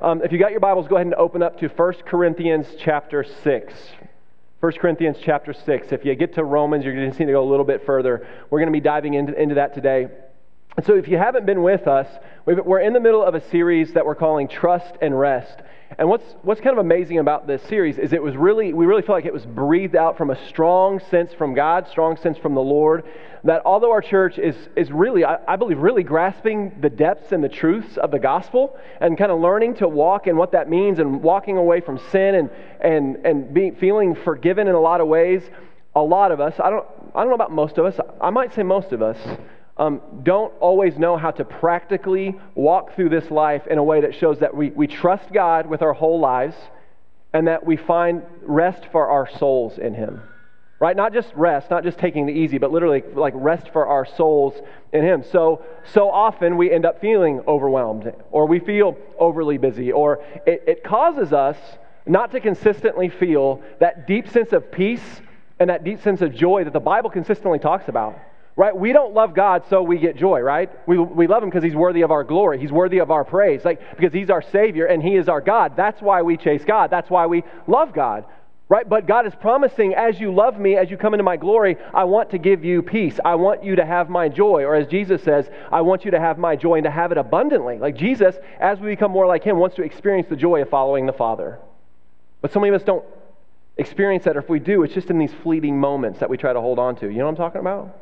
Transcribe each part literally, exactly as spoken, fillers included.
Um, if you got your Bibles, go ahead and open up to First Corinthians chapter six. First Corinthians chapter six. If you get to Romans, you're going to need to go a little bit further. We're going to be diving into, into that today. And so if you haven't been with us, we're in the middle of a series that we're calling Trust and Rest. And what's what's kind of amazing about this series is it was really, we really feel like it was breathed out from a strong sense from God, strong sense from the Lord, that although our church is is really, I, I believe, really grasping the depths and the truths of the gospel and kind of learning to walk in what that means and walking away from sin and and and being feeling forgiven in a lot of ways, a lot of us, I don't I don't know about most of us, I might say most of us, Um, don't always know how to practically walk through this life in a way that shows that we, we trust God with our whole lives and that we find rest for our souls in Him. Right? Not just rest, not just taking the easy, but literally like rest for our souls in Him. So, so often we end up feeling overwhelmed or we feel overly busy, or it, it causes us not to consistently feel that deep sense of peace and that deep sense of joy that the Bible consistently talks about. Right? We don't love God so we get joy, right? We we love Him because He's worthy of our glory. He's worthy of our praise, like because He's our Savior and He is our God. That's why we chase God. That's why we love God, right? But God is promising, as you love me, as you come into my glory, I want to give you peace. I want you to have my joy. Or as Jesus says, I want you to have my joy and to have it abundantly. Like Jesus, as we become more like Him, wants to experience the joy of following the Father. But so many of us don't experience that, or if we do, it's just in these fleeting moments that we try to hold on to. You know what I'm talking about?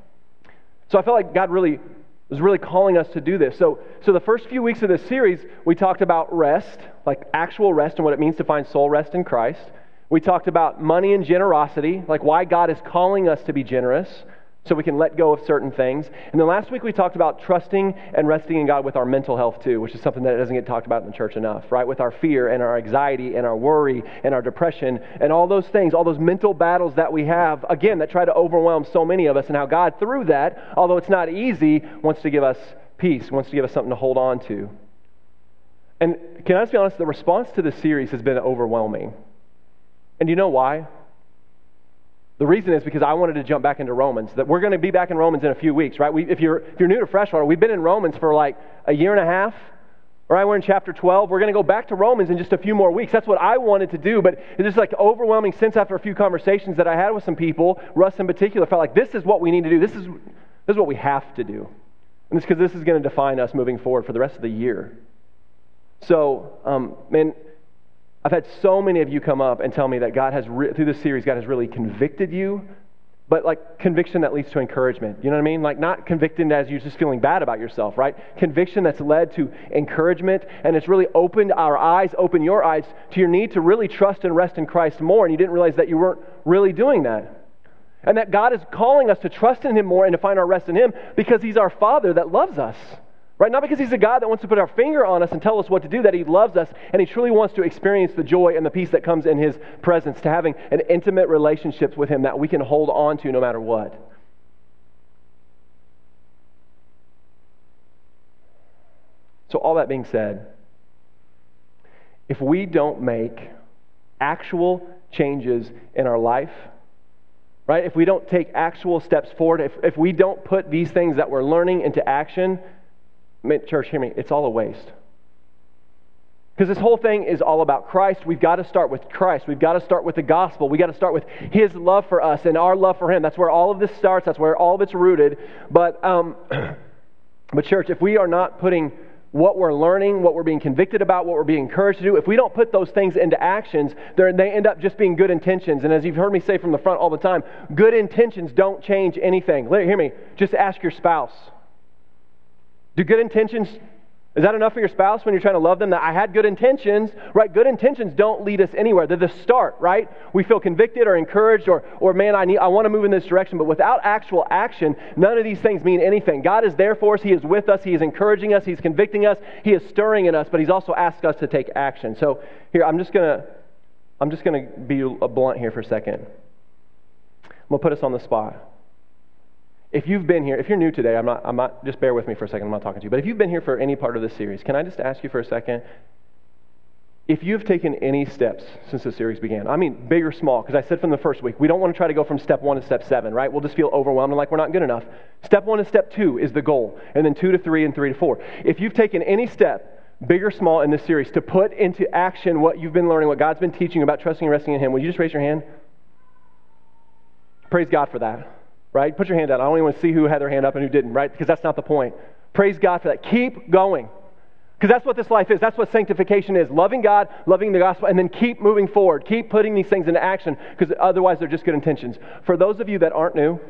So I felt like God really was really calling us to do this. So, so the first few weeks of this series, we talked about rest, like actual rest and what it means to find soul rest in Christ. We talked about money and generosity, like why God is calling us to be generous so we can let go of certain things. And then last week we talked about trusting and resting in God with our mental health too, which is something that doesn't get talked about in the church enough, right? With our fear and our anxiety and our worry and our depression and all those things, all those mental battles that we have, again, that try to overwhelm so many of us, and how God, through that, although it's not easy, wants to give us peace, wants to give us something to hold on to. And can I just be honest, the response to this series has been overwhelming. And do you know why? The reason is because I wanted to jump back into Romans. That we're going to be back in Romans in a few weeks, right? We, if you're if you're new to Freshwater, we've been in Romans for like a year and a half. Right? We're in chapter twelve. We're going to go back to Romans in just a few more weeks. That's what I wanted to do, but it's just like overwhelming sense after a few conversations that I had with some people. Russ in particular felt like this is what we need to do. This is this is what we have to do, and it's because this is going to define us moving forward for the rest of the year. So, um, man. I've had so many of you come up and tell me that God has, re- through this series, God has really convicted you, but like conviction that leads to encouragement. You know what I mean? Like not convicted as you're just feeling bad about yourself, right? Conviction that's led to encouragement, and it's really opened our eyes, opened your eyes to your need to really trust and rest in Christ more, and you didn't realize that you weren't really doing that. And that God is calling us to trust in Him more and to find our rest in Him because He's our Father that loves us. Right? Not because He's a God that wants to put our finger on us and tell us what to do, that He loves us and He truly wants to experience the joy and the peace that comes in His presence, to having an intimate relationship with Him that we can hold on to no matter what. So all that being said, if we don't make actual changes in our life, right? If we don't take actual steps forward, if, if we don't put these things that we're learning into action, church, hear me, it's all a waste. Because this whole thing is all about Christ. We've got to start with Christ. We've got to start with the gospel. We've got to start with His love for us and our love for Him. That's where all of this starts. That's where all of it's rooted. But, um, but church, if we are not putting what we're learning, what we're being convicted about, what we're being encouraged to do, if we don't put those things into actions, they end up just being good intentions. And as you've heard me say from the front all the time, good intentions don't change anything. Hear me, just ask your spouse. Do good intentions, is that enough for your spouse when you're trying to love them? That I had good intentions, right? Good intentions don't lead us anywhere. They're the start, right? We feel convicted or encouraged or, or man, I need, I want to move in this direction. But without actual action, none of these things mean anything. God is there for us. He is with us. He is encouraging us. He's convicting us. He is stirring in us, but He's also asked us to take action. So here, I'm just going to, I'm just going to be a blunt here for a second. I'm going to put us on the spot. If you've been here, if you're new today, I'm not, I'm not, just bear with me for a second, I'm not talking to you, but if you've been here for any part of this series, can I just ask you for a second, if you've taken any steps since the series began, I mean big or small, because I said from the first week, we don't want to try to go from step one to step seven, right? We'll just feel overwhelmed and like we're not good enough. Step one and step two is the goal, and then two to three and three to four. If you've taken any step big or small in this series, to put into action what you've been learning, what God's been teaching about trusting and resting in Him, would you just raise your hand? Praise God for that, right? Put your hand out. I don't even want to see who had their hand up and who didn't, right? Because that's not the point. Praise God for that. Keep going. Because that's what this life is. That's what sanctification is. Loving God, loving the gospel, and then keep moving forward. Keep putting these things into action, because otherwise they're just good intentions. For those of you that aren't new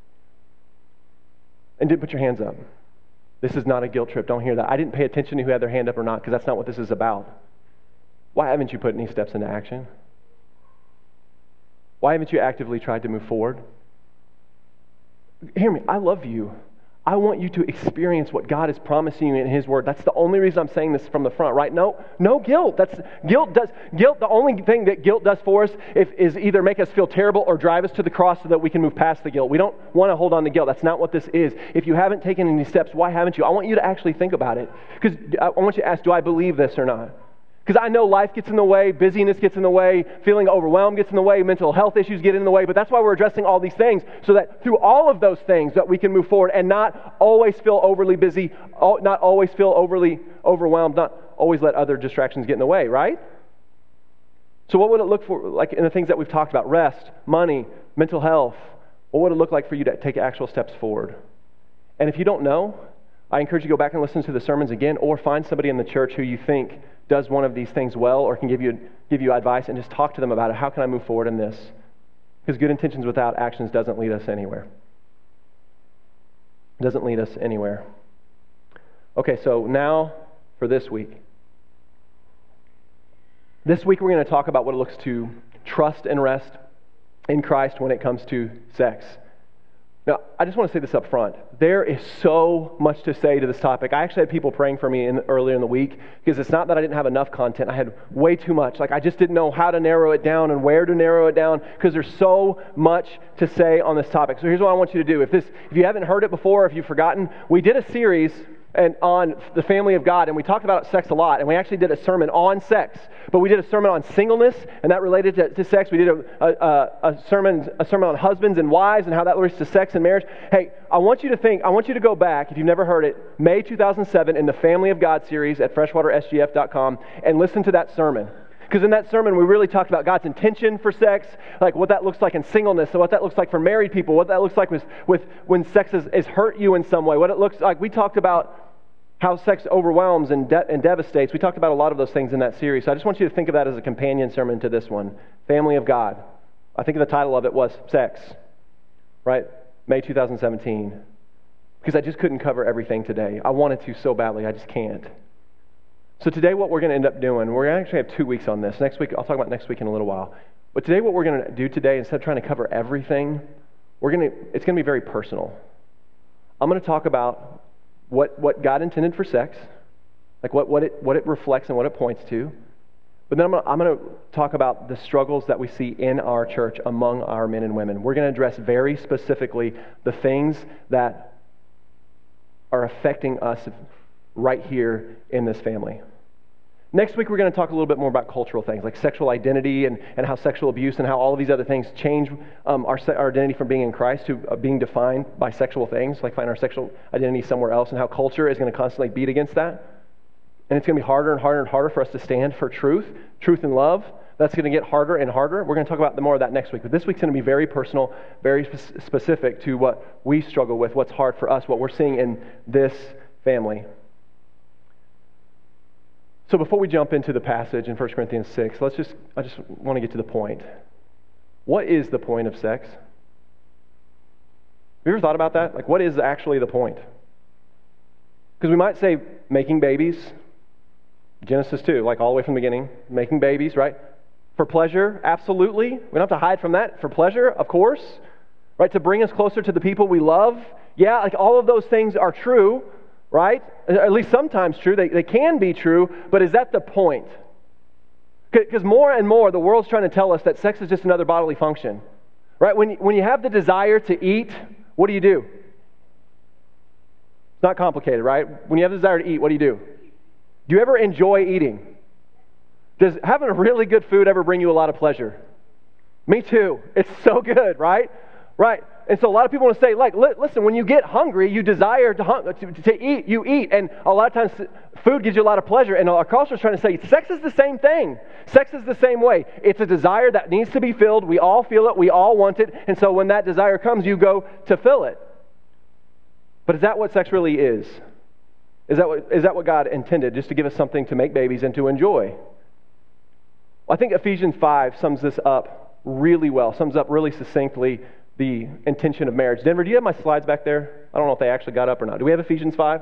and didn't put your hands up, this is not a guilt trip. Don't hear that. I didn't pay attention to who had their hand up or not, because that's not what this is about. Why haven't you put any steps into action? Why haven't you actively tried to move forward? Hear me. I love you. I want you to experience what God is promising you in His Word. That's the only reason I'm saying this from the front, right? No, no guilt. That's guilt does guilt. The only thing that guilt does for us if, is either make us feel terrible or drive us to the cross so that we can move past the guilt. We don't want to hold on to guilt. That's not what this is. If you haven't taken any steps, why haven't you? I want you to actually think about it, because I want you to ask, do I believe this or not? Because I know life gets in the way, busyness gets in the way, feeling overwhelmed gets in the way, mental health issues get in the way, but that's why we're addressing all these things, so that through all of those things that we can move forward and not always feel overly busy, not always feel overly overwhelmed, not always let other distractions get in the way, right? So what would it look for like in the things that we've talked about? Rest, money, mental health. What would it look like for you to take actual steps forward? And if you don't know, I encourage you to go back and listen to the sermons again, or find somebody in the church who you think does one of these things well, or can give you give you advice, and just talk to them about it. How can I move forward in this? Because good intentions without actions doesn't lead us anywhere. It doesn't lead us anywhere. Okay, so now for this week. This week we're going to talk about what it looks to trust and rest in Christ when it comes to sex. Now, I just want to say this up front. There is so much to say to this topic. I actually had people praying for me in, earlier in the week, because it's not that I didn't have enough content. I had way too much. Like, I just didn't know how to narrow it down and where to narrow it down, because there's so much to say on this topic. So here's what I want you to do. If this, if you haven't heard it before, if you've forgotten, we did a series and on the family of God, and we talked about sex a lot, and we actually did a sermon on sex, but we did a sermon on singleness, and that related to, to sex. We did a, a, a sermon a sermon on husbands and wives and how that relates to sex and marriage. Hey, I want you to think, I want you to go back, if you've never heard it, May two thousand seven in the Family of God series at freshwater s g f dot com, and listen to that sermon. Because in that sermon, we really talked about God's intention for sex, like what that looks like in singleness, so what that looks like for married people, what that looks like with, with when sex has, has hurt you in some way, what it looks like. We talked about how sex overwhelms and, de- and devastates. We talked about a lot of those things in that series. So I just want you to think of that as a companion sermon to this one. Family of God. I think the title of it was Sex, right? May two thousand seventeen. Because I just couldn't cover everything today. I wanted to so badly, I just can't. So today what we're going to end up doing, we're going to actually have two weeks on this. Next week, I'll talk about next week in a little while. But today what we're going to do today, instead of trying to cover everything, we're going to, it's going to be very personal. I'm going to talk about What what God intended for sex, like what, what it what it reflects and what it points to. But then I'm gonna, I'm going to talk about the struggles that we see in our church among our men and women. We're going to address very specifically the things that are affecting us right here in this family. Next week, we're going to talk a little bit more about cultural things like sexual identity and, and how sexual abuse and how all of these other things change um, our, our identity from being in Christ to uh, being defined by sexual things, like find our sexual identity somewhere else, and how culture is going to constantly beat against that. And it's going to be harder and harder and harder for us to stand for truth, truth and love. That's going to get harder and harder. We're going to talk about the more of that next week. But this week's going to be very personal, very sp- specific to what we struggle with, what's hard for us, what we're seeing in this family. So before we jump into the passage in First Corinthians six, let's just I just want to get to the point. What is the point of sex? Have you ever thought about that? Like, what is actually the point? Because we might say making babies, Genesis two, like all the way from the beginning, making babies, right? For pleasure, absolutely. We don't have to hide from that. For pleasure, of course. Right? To bring us closer to the people we love. Yeah, like all of those things are true. Right? At least sometimes true. They, they can be true, but is that the point? Because more and more the world's trying to tell us that sex is just another bodily function. Right? When, when you have the desire to eat, what do you do? It's not complicated, right? When you have the desire to eat, what do you do? Do you ever enjoy eating? Does having a really good food ever bring you a lot of pleasure? Me too. It's so good, right? Right. And so a lot of people want to say, like, li- listen, when you get hungry, you desire to, hung- to, to eat, you eat. And a lot of times food gives you a lot of pleasure. And our culture is trying to say sex is the same thing. Sex is the same way. It's a desire that needs to be filled. We all feel it. We all want it. And so when that desire comes, you go to fill it. But is that what sex really is? Is that what, is that what God intended, just to give us something to make babies and to enjoy? Well, I think Ephesians five sums this up really well, sums up really succinctly the intention of marriage. Denver, do you have my slides back there? I don't know if they actually got up or not. Do we have Ephesians five?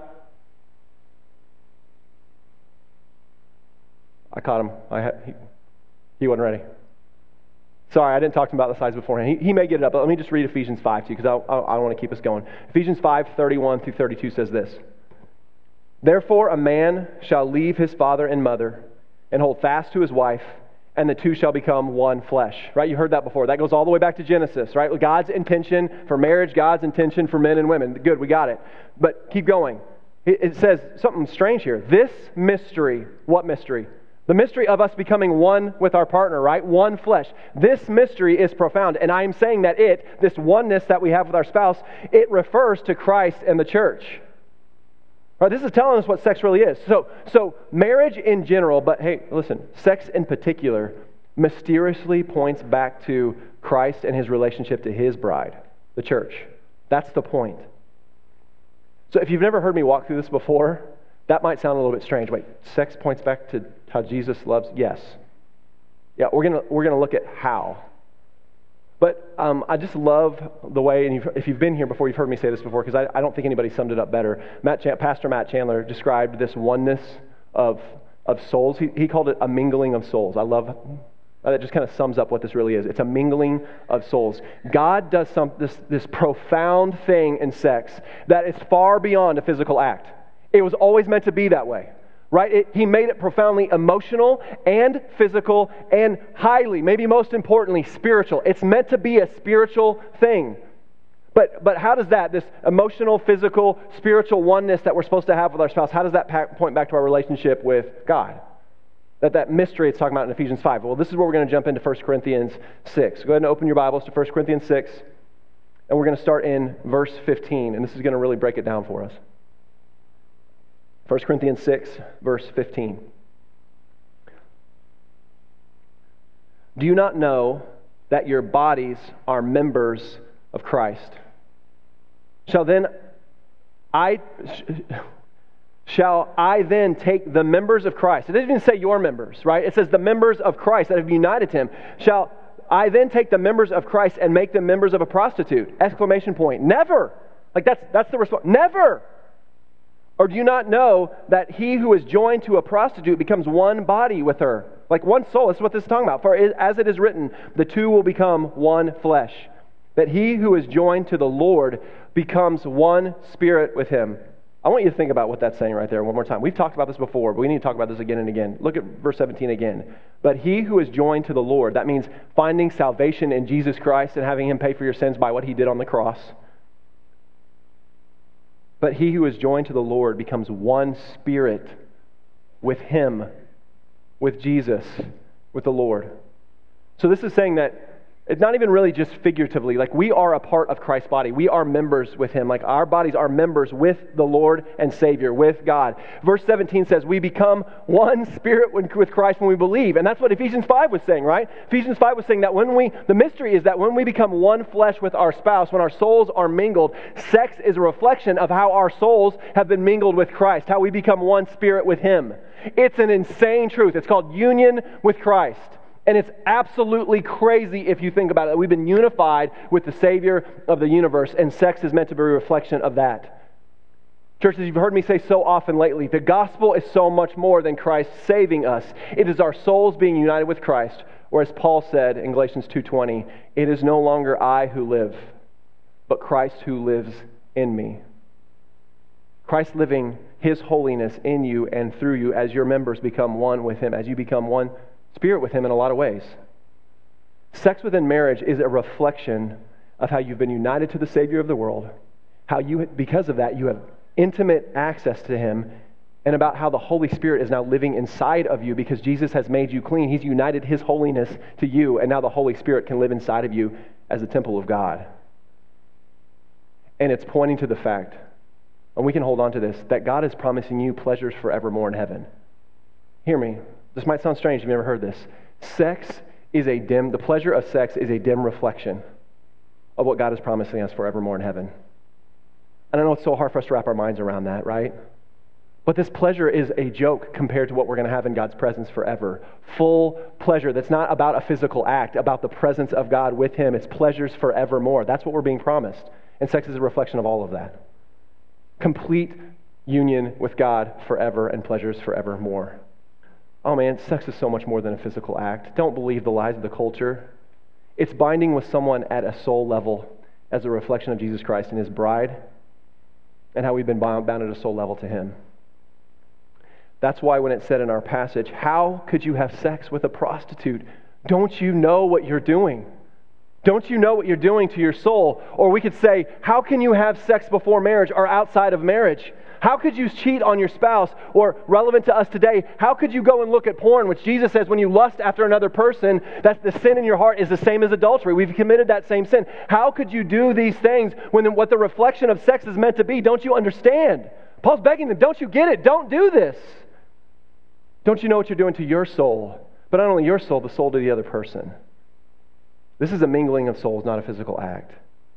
I caught him. I had, he, he wasn't ready. Sorry, I didn't talk to him about the slides beforehand. He, he may get it up, but let me just read Ephesians five to you, because I, I, I don't want to keep us going. Ephesians five, thirty-one through thirty-two says this. Therefore a man shall leave his father and mother and hold fast to his wife, and the two shall become one flesh. Right? You heard that before. That goes all the way back to Genesis, right? God's intention for marriage, God's intention for men and women. Good, we got it. But keep going. It, it says something strange here. This mystery, what mystery? The mystery of us becoming one with our partner, right? One flesh. This mystery is profound. And I am saying that it, this oneness that we have with our spouse, it refers to Christ and the church. Right, this is telling us what sex really is. So, so marriage in general, but hey, listen, sex in particular, mysteriously points back to Christ and his relationship to his bride, the church. That's the point. So if you've never heard me walk through this before, that might sound a little bit strange. Wait, sex points back to how Jesus loves? Yes. Yeah, we're gonna we're gonna look at how. But um, I just love the way, and you've, if you've been here before, you've heard me say this before, because I, I don't think anybody summed it up better. Matt Ch- Pastor Matt Chandler described this oneness of of souls. He, he called it a mingling of souls. I love that. Just kind of sums up what this really is. It's a mingling of souls. God does some this this profound thing in sex that is far beyond a physical act. It was always meant to be that way. Right? It, he made it profoundly emotional and physical and highly, maybe most importantly, spiritual. It's meant to be a spiritual thing. But but how does that, this emotional, physical, spiritual oneness that we're supposed to have with our spouse, how does that pa- point back to our relationship with God? That that mystery it's talking about in Ephesians five. Well, this is where we're going to jump into First Corinthians six. Go ahead and open your Bibles to First Corinthians six. And we're going to start in verse fifteen. And this is going to really break it down for us. First Corinthians six, verse fifteen. Do you not know that your bodies are members of Christ? Shall then I shall I then take the members of Christ? It doesn't even say your members, right? It says the members of Christ that have united to him. Shall I then take the members of Christ and make them members of a prostitute? Exclamation point. Never. Like that's that's the response. Never. Or do you not know that he who is joined to a prostitute becomes one body with her? Like one soul. This is what this is talking about. For as it is written, the two will become one flesh. That he who is joined to the Lord becomes one spirit with him. I want you to think about what that's saying right there one more time. We've talked about this before, but we need to talk about this again and again. Look at verse seventeen again. But he who is joined to the Lord, that means finding salvation in Jesus Christ and having him pay for your sins by what he did on the cross. But he who is joined to the Lord becomes one spirit with him, with Jesus, with the Lord. So this is saying that it's not even really just figuratively. Like we are a part of Christ's body. We are members with him. Like our bodies are members with the Lord and Savior, with God. Verse seventeen says we become one spirit with Christ when we believe. And that's what Ephesians five was saying, right? Ephesians five was saying that when we, the mystery is that when we become one flesh with our spouse, when our souls are mingled, sex is a reflection of how our souls have been mingled with Christ, how we become one spirit with him. It's an insane truth. It's called union with Christ. And it's absolutely crazy if you think about it. We've been unified with the Savior of the universe, and sex is meant to be a reflection of that. Churches, you've heard me say so often lately, the gospel is so much more than Christ saving us. It is our souls being united with Christ, or as Paul said in Galatians two twenty, it is no longer I who live, but Christ who lives in me. Christ living his holiness in you and through you as your members become one with him, as you become one spirit with him in a lot of ways. Sex within marriage is a reflection of how you've been united to the Savior of the world, how you, because of that, you have intimate access to him, and about how the Holy Spirit is now living inside of you because Jesus has made you clean. He's united his holiness to you, and now the Holy Spirit can live inside of you as the temple of God. And it's pointing to the fact, and we can hold on to this, that God is promising you pleasures forevermore in heaven. Hear me. This might sound strange if you've never heard this. Sex is a dim, the pleasure of sex is a dim reflection of what God is promising us forevermore in heaven. And I know it's so hard for us to wrap our minds around that, right? But this pleasure is a joke compared to what we're going to have in God's presence forever. Full pleasure that's not about a physical act, about the presence of God with Him. It's pleasures forevermore. That's what we're being promised. And sex is a reflection of all of that. Complete union with God forever and pleasures forevermore. Oh man, sex is so much more than a physical act. Don't believe the lies of the culture. It's binding with someone at a soul level as a reflection of Jesus Christ and His bride and how we've been bound, bound at a soul level to Him. That's why when it said in our passage, how could you have sex with a prostitute? Don't you know what you're doing? Don't you know what you're doing to your soul? Or we could say, how can you have sex before marriage or outside of marriage? How could you cheat on your spouse? Or relevant to us today, how could you go and look at porn, which Jesus says when you lust after another person, that the sin in your heart is the same as adultery. We've committed that same sin. How could you do these things when what the reflection of sex is meant to be? Don't you understand? Paul's begging them, don't you get it? Don't do this. Don't you know what you're doing to your soul? But not only your soul, the soul to the other person. This is a mingling of souls, not a physical act.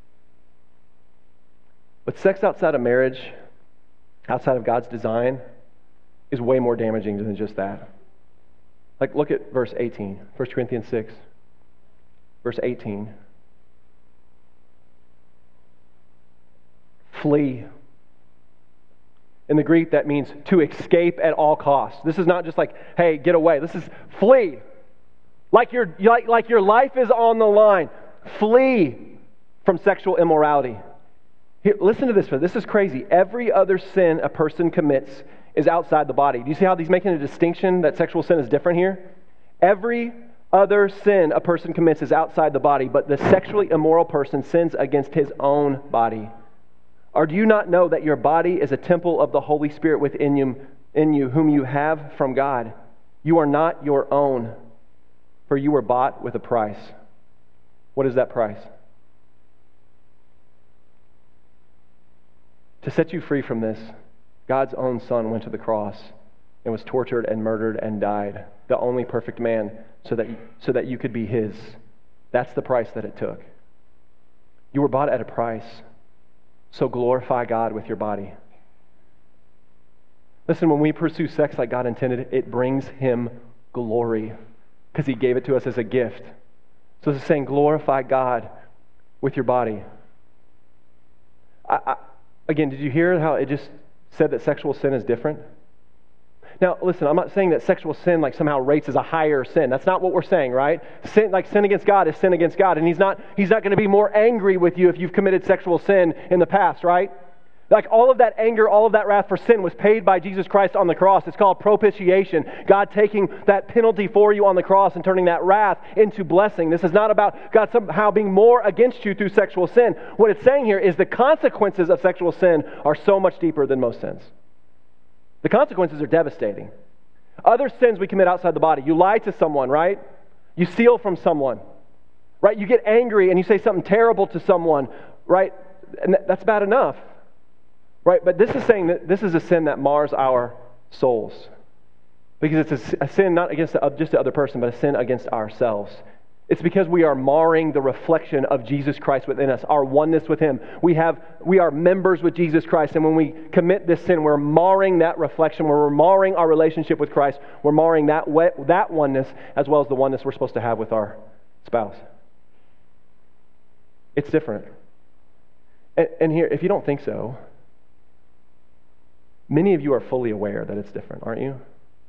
But sex outside of marriage, outside of God's design, is way more damaging than just that. Like, look at verse eighteen, First Corinthians six, verse eighteen. Flee. In the Greek, that means to escape at all costs. This is not just like, hey, get away. This is flee. Like your, like, like your life is on the line. Flee from sexual immorality. Here, listen to this. This is crazy. Every other sin a person commits is outside the body. Do you see how he's making a distinction that sexual sin is different here? Every other sin a person commits is outside the body, but the sexually immoral person sins against his own body. Or do you not know that your body is a temple of the Holy Spirit within you, in you, whom you have from God? You are not your own, for you were bought with a price. What is that price? To set you free from this, God's own Son went to the cross and was tortured and murdered and died, the only perfect man, so that, so that you could be His. That's the price that it took. You were bought at a price. So glorify God with your body. Listen, when we pursue sex like God intended, it brings Him glory because He gave it to us as a gift. So it's saying glorify God with your body. I, I, again, did you hear how it just said that sexual sin is different? Now, listen, I'm not saying that sexual sin like somehow rates as a higher sin. That's not what we're saying, right? Sin, like sin against God is sin against God, and He's not He's not going to be more angry with you if you've committed sexual sin in the past, right? Like all of that anger, all of that wrath for sin was paid by Jesus Christ on the cross. It's called propitiation. God taking that penalty for you on the cross and turning that wrath into blessing. This is not about God somehow being more against you through sexual sin. What it's saying here is the consequences of sexual sin are so much deeper than most sins. The consequences are devastating. Other sins we commit outside the body. You lie to someone, right? You steal from someone, right? You get angry and you say something terrible to someone, right? And that's bad enough, right? But this is saying that this is a sin that mars our souls. Because it's a, a sin not against the, just the other person, but a sin against ourselves. It's because we are marring the reflection of Jesus Christ within us, our oneness with Him. We have, we are members with Jesus Christ, and when we commit this sin, we're marring that reflection. We're marring our relationship with Christ. We're marring that that oneness as well as the oneness we're supposed to have with our spouse. It's different. And, and here, if you don't think so, many of you are fully aware that it's different, aren't you?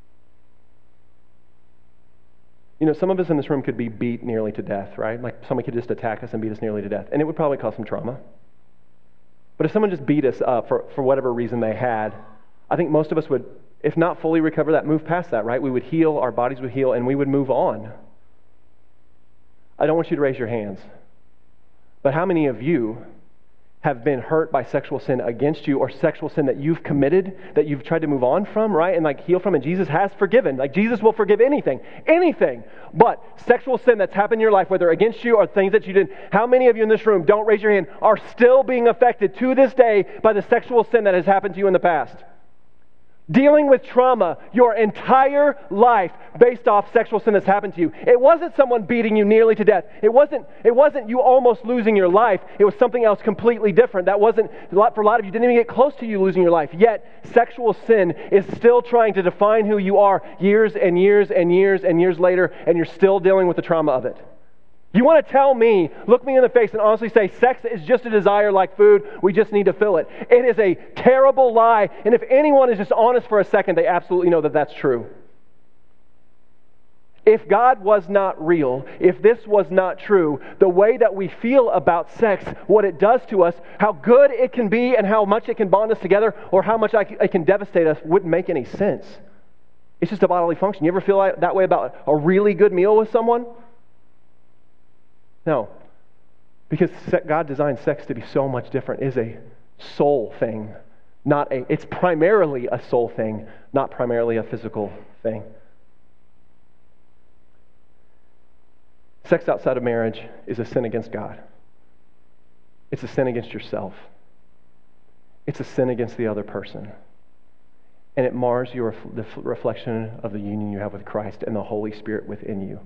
You know, some of us in this room could be beat nearly to death, right? Like someone could just attack us and beat us nearly to death. And it would probably cause some trauma. But if someone just beat us up for, for whatever reason they had, I think most of us would, if not fully recover that, move past that, right? We would heal, our bodies would heal, and we would move on. I don't want you to raise your hands. But how many of you have been hurt by sexual sin against you or sexual sin that you've committed, that you've tried to move on from, right? And like heal from, and Jesus has forgiven. Like Jesus will forgive anything, anything. But sexual sin that's happened in your life, whether against you or things that you did, how many of you in this room, don't raise your hand, are still being affected to this day by the sexual sin that has happened to you in the past? Dealing with trauma your entire life based off sexual sin that's happened to you. It wasn't someone beating you nearly to death. It wasn't, it wasn't you almost losing your life. It was something else completely different. That wasn't, for a lot of you, didn't even get close to you losing your life. Yet, sexual sin is still trying to define who you are years and years and years and years later, and you're still dealing with the trauma of it. You want to tell me, look me in the face and honestly say, sex is just a desire like food, we just need to fill it. It is a terrible lie, and if anyone is just honest for a second, they absolutely know that that's true. If God was not real, if this was not true, the way that we feel about sex, what it does to us, how good it can be and how much it can bond us together, or how much it can devastate us, wouldn't make any sense. It's just a bodily function. You ever feel like that way about a really good meal with someone? No, because God designed sex to be so much different. It is a soul thing, not a, it's primarily a soul thing, not primarily a physical thing. Sex outside of marriage is a sin against God. It's a sin against yourself. It's a sin against the other person. And it mars your the reflection of the union you have with Christ and the Holy Spirit within you.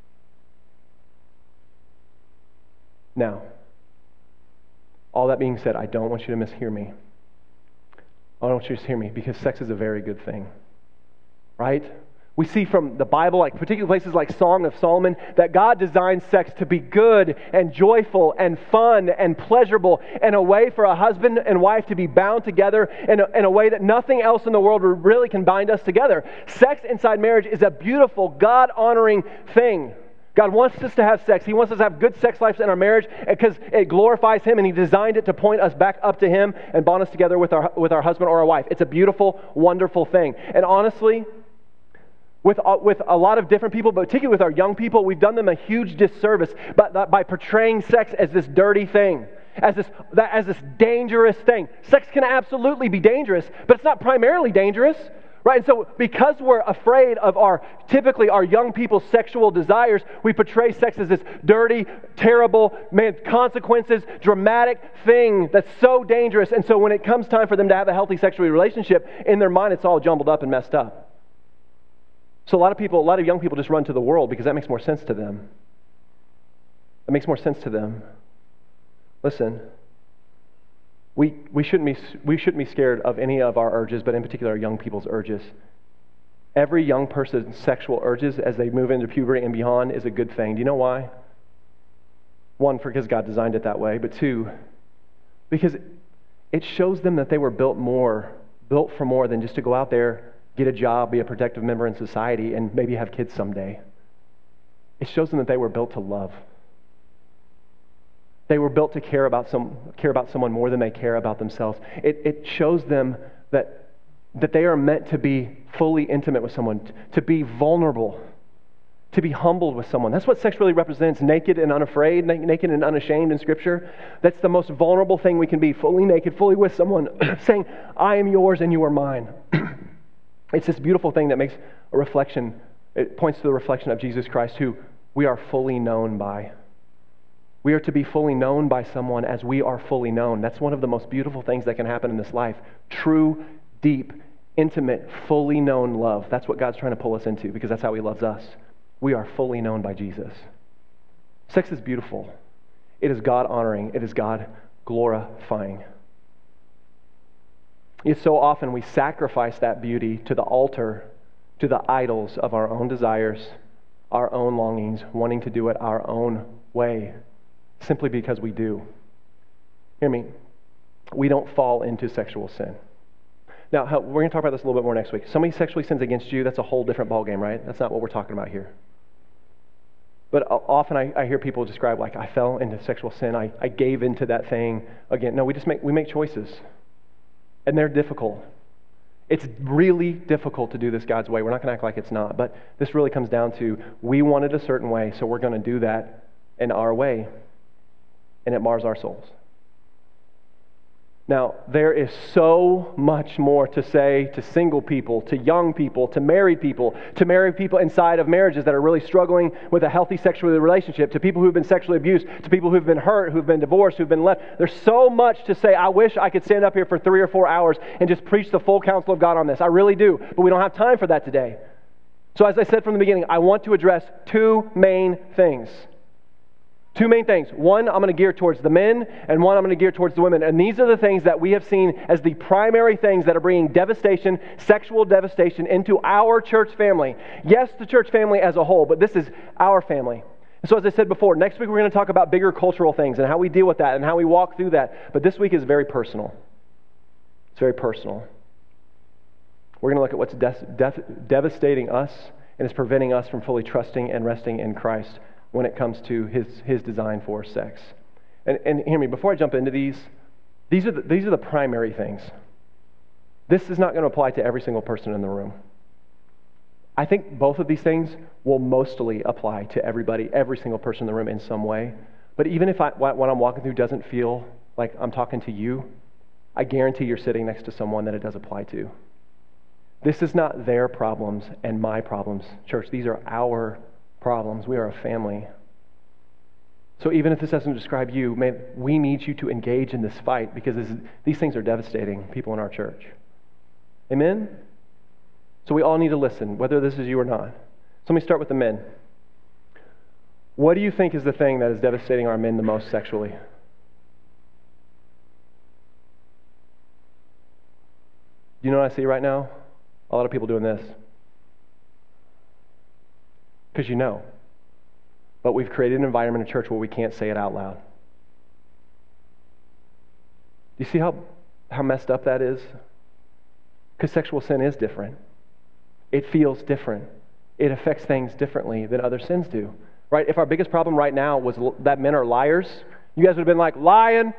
Now, all that being said, I don't want you to mishear me. I don't want you to hear me because sex is a very good thing, right? We see from the Bible, like particular places like Song of Solomon, that God designed sex to be good and joyful and fun and pleasurable, and a way for a husband and wife to be bound together in a, in a way that nothing else in the world really can bind us together. Sex inside marriage is a beautiful, God-honoring thing. God wants us to have sex. He wants us to have good sex lives in our marriage because it glorifies Him, and He designed it to point us back up to Him and bond us together with our with our husband or our wife. It's a beautiful, wonderful thing. And honestly, with with a lot of different people, but particularly with our young people, we've done them a huge disservice by, by portraying sex as this dirty thing, as this as this dangerous thing. Sex can absolutely be dangerous, but it's not primarily dangerous. Right, and so because we're afraid of our, typically our young people's sexual desires, we portray sex as this dirty, terrible, man, consequences, dramatic thing that's so dangerous. And so when it comes time for them to have a healthy sexual relationship, in their mind it's all jumbled up and messed up. So a lot of people, a lot of young people just run to the world because that makes more sense to them. It makes more sense to them. Listen. We we shouldn't be we shouldn't be scared of any of our urges, but in particular our young people's urges. Every young person's sexual urges as they move into puberty and beyond is a good thing. Do you know why? One, because God designed it that way, but two, because it shows them that they were built more, built for more than just to go out there, get a job, be a productive member in society, and maybe have kids someday. It shows them that they were built to love. They were built to care about some care about someone more than they care about themselves. It, it shows them that, that they are meant to be fully intimate with someone, to be vulnerable, to be humbled with someone. That's what sex really represents, naked and unafraid, naked and unashamed in Scripture. That's the most vulnerable thing we can be, fully naked, fully with someone, saying, I am yours and you are mine. It's this beautiful thing that makes a reflection, it points to the reflection of Jesus Christ, who we are fully known by. We are to be fully known by someone as we are fully known. That's one of the most beautiful things that can happen in this life. True, deep, intimate, fully known love. That's what God's trying to pull us into because that's how He loves us. We are fully known by Jesus. Sex is beautiful. It is God-honoring. It is God-glorifying. Yet so often we sacrifice that beauty to the altar, to the idols of our own desires, our own longings, wanting to do it our own way. Simply because we do. Hear me. We don't fall into sexual sin. Now, we're going to talk about this a little bit more next week. Somebody sexually sins against you, that's a whole different ballgame, right? That's not what we're talking about here. But often I, I hear people describe, like, I fell into sexual sin. I, I gave into that thing again. No, we just make we make choices. And they're difficult. It's really difficult to do this God's way. We're not going to act like it's not. But this really comes down to, we want it a certain way, so we're going to do that in our way. And it mars our souls. Now, there is so much more to say to single people, to young people, to married people, to married people inside of marriages that are really struggling with a healthy sexual relationship, to people who've been sexually abused, to people who've been hurt, who've been divorced, who've been left. There's so much to say. I wish I could stand up here for three or four hours and just preach the full counsel of God on this. I really do, but we don't have time for that today. So as I said from the beginning, I want to address two main things. Two main things. One, I'm going to gear towards the men, and one, I'm going to gear towards the women. And these are the things that we have seen as the primary things that are bringing devastation, sexual devastation into our church family. Yes, the church family as a whole, but this is our family. And so as I said before, next week we're going to talk about bigger cultural things and how we deal with that and how we walk through that. But this week is very personal. It's very personal. We're going to look at what's de- de- devastating us and is preventing us from fully trusting and resting in Christ when it comes to his, his design for sex. And, and hear me, before I jump into these, these are, the, these are the primary things. This is not going to apply to every single person in the room. I think both of these things will mostly apply to everybody, every single person in the room in some way. But even if I, what I'm walking through doesn't feel like I'm talking to you, I guarantee you're sitting next to someone that it does apply to. This is not their problems and my problems, church. These are our problems. We are a family. So even if this doesn't describe you, man, we need you to engage in this fight because this is, these things are devastating people in our church. Amen? So we all need to listen, whether this is you or not. So let me start with the men. What do you think is the thing that is devastating our men the most sexually? Do you know what I see right now? A lot of people doing this. Because you know. But we've created an environment in church where we can't say it out loud. Do you see how, how messed up that is? Because sexual sin is different. It feels different. It affects things differently than other sins do. Right? If our biggest problem right now was that men are liars, you guys would have been like, lying.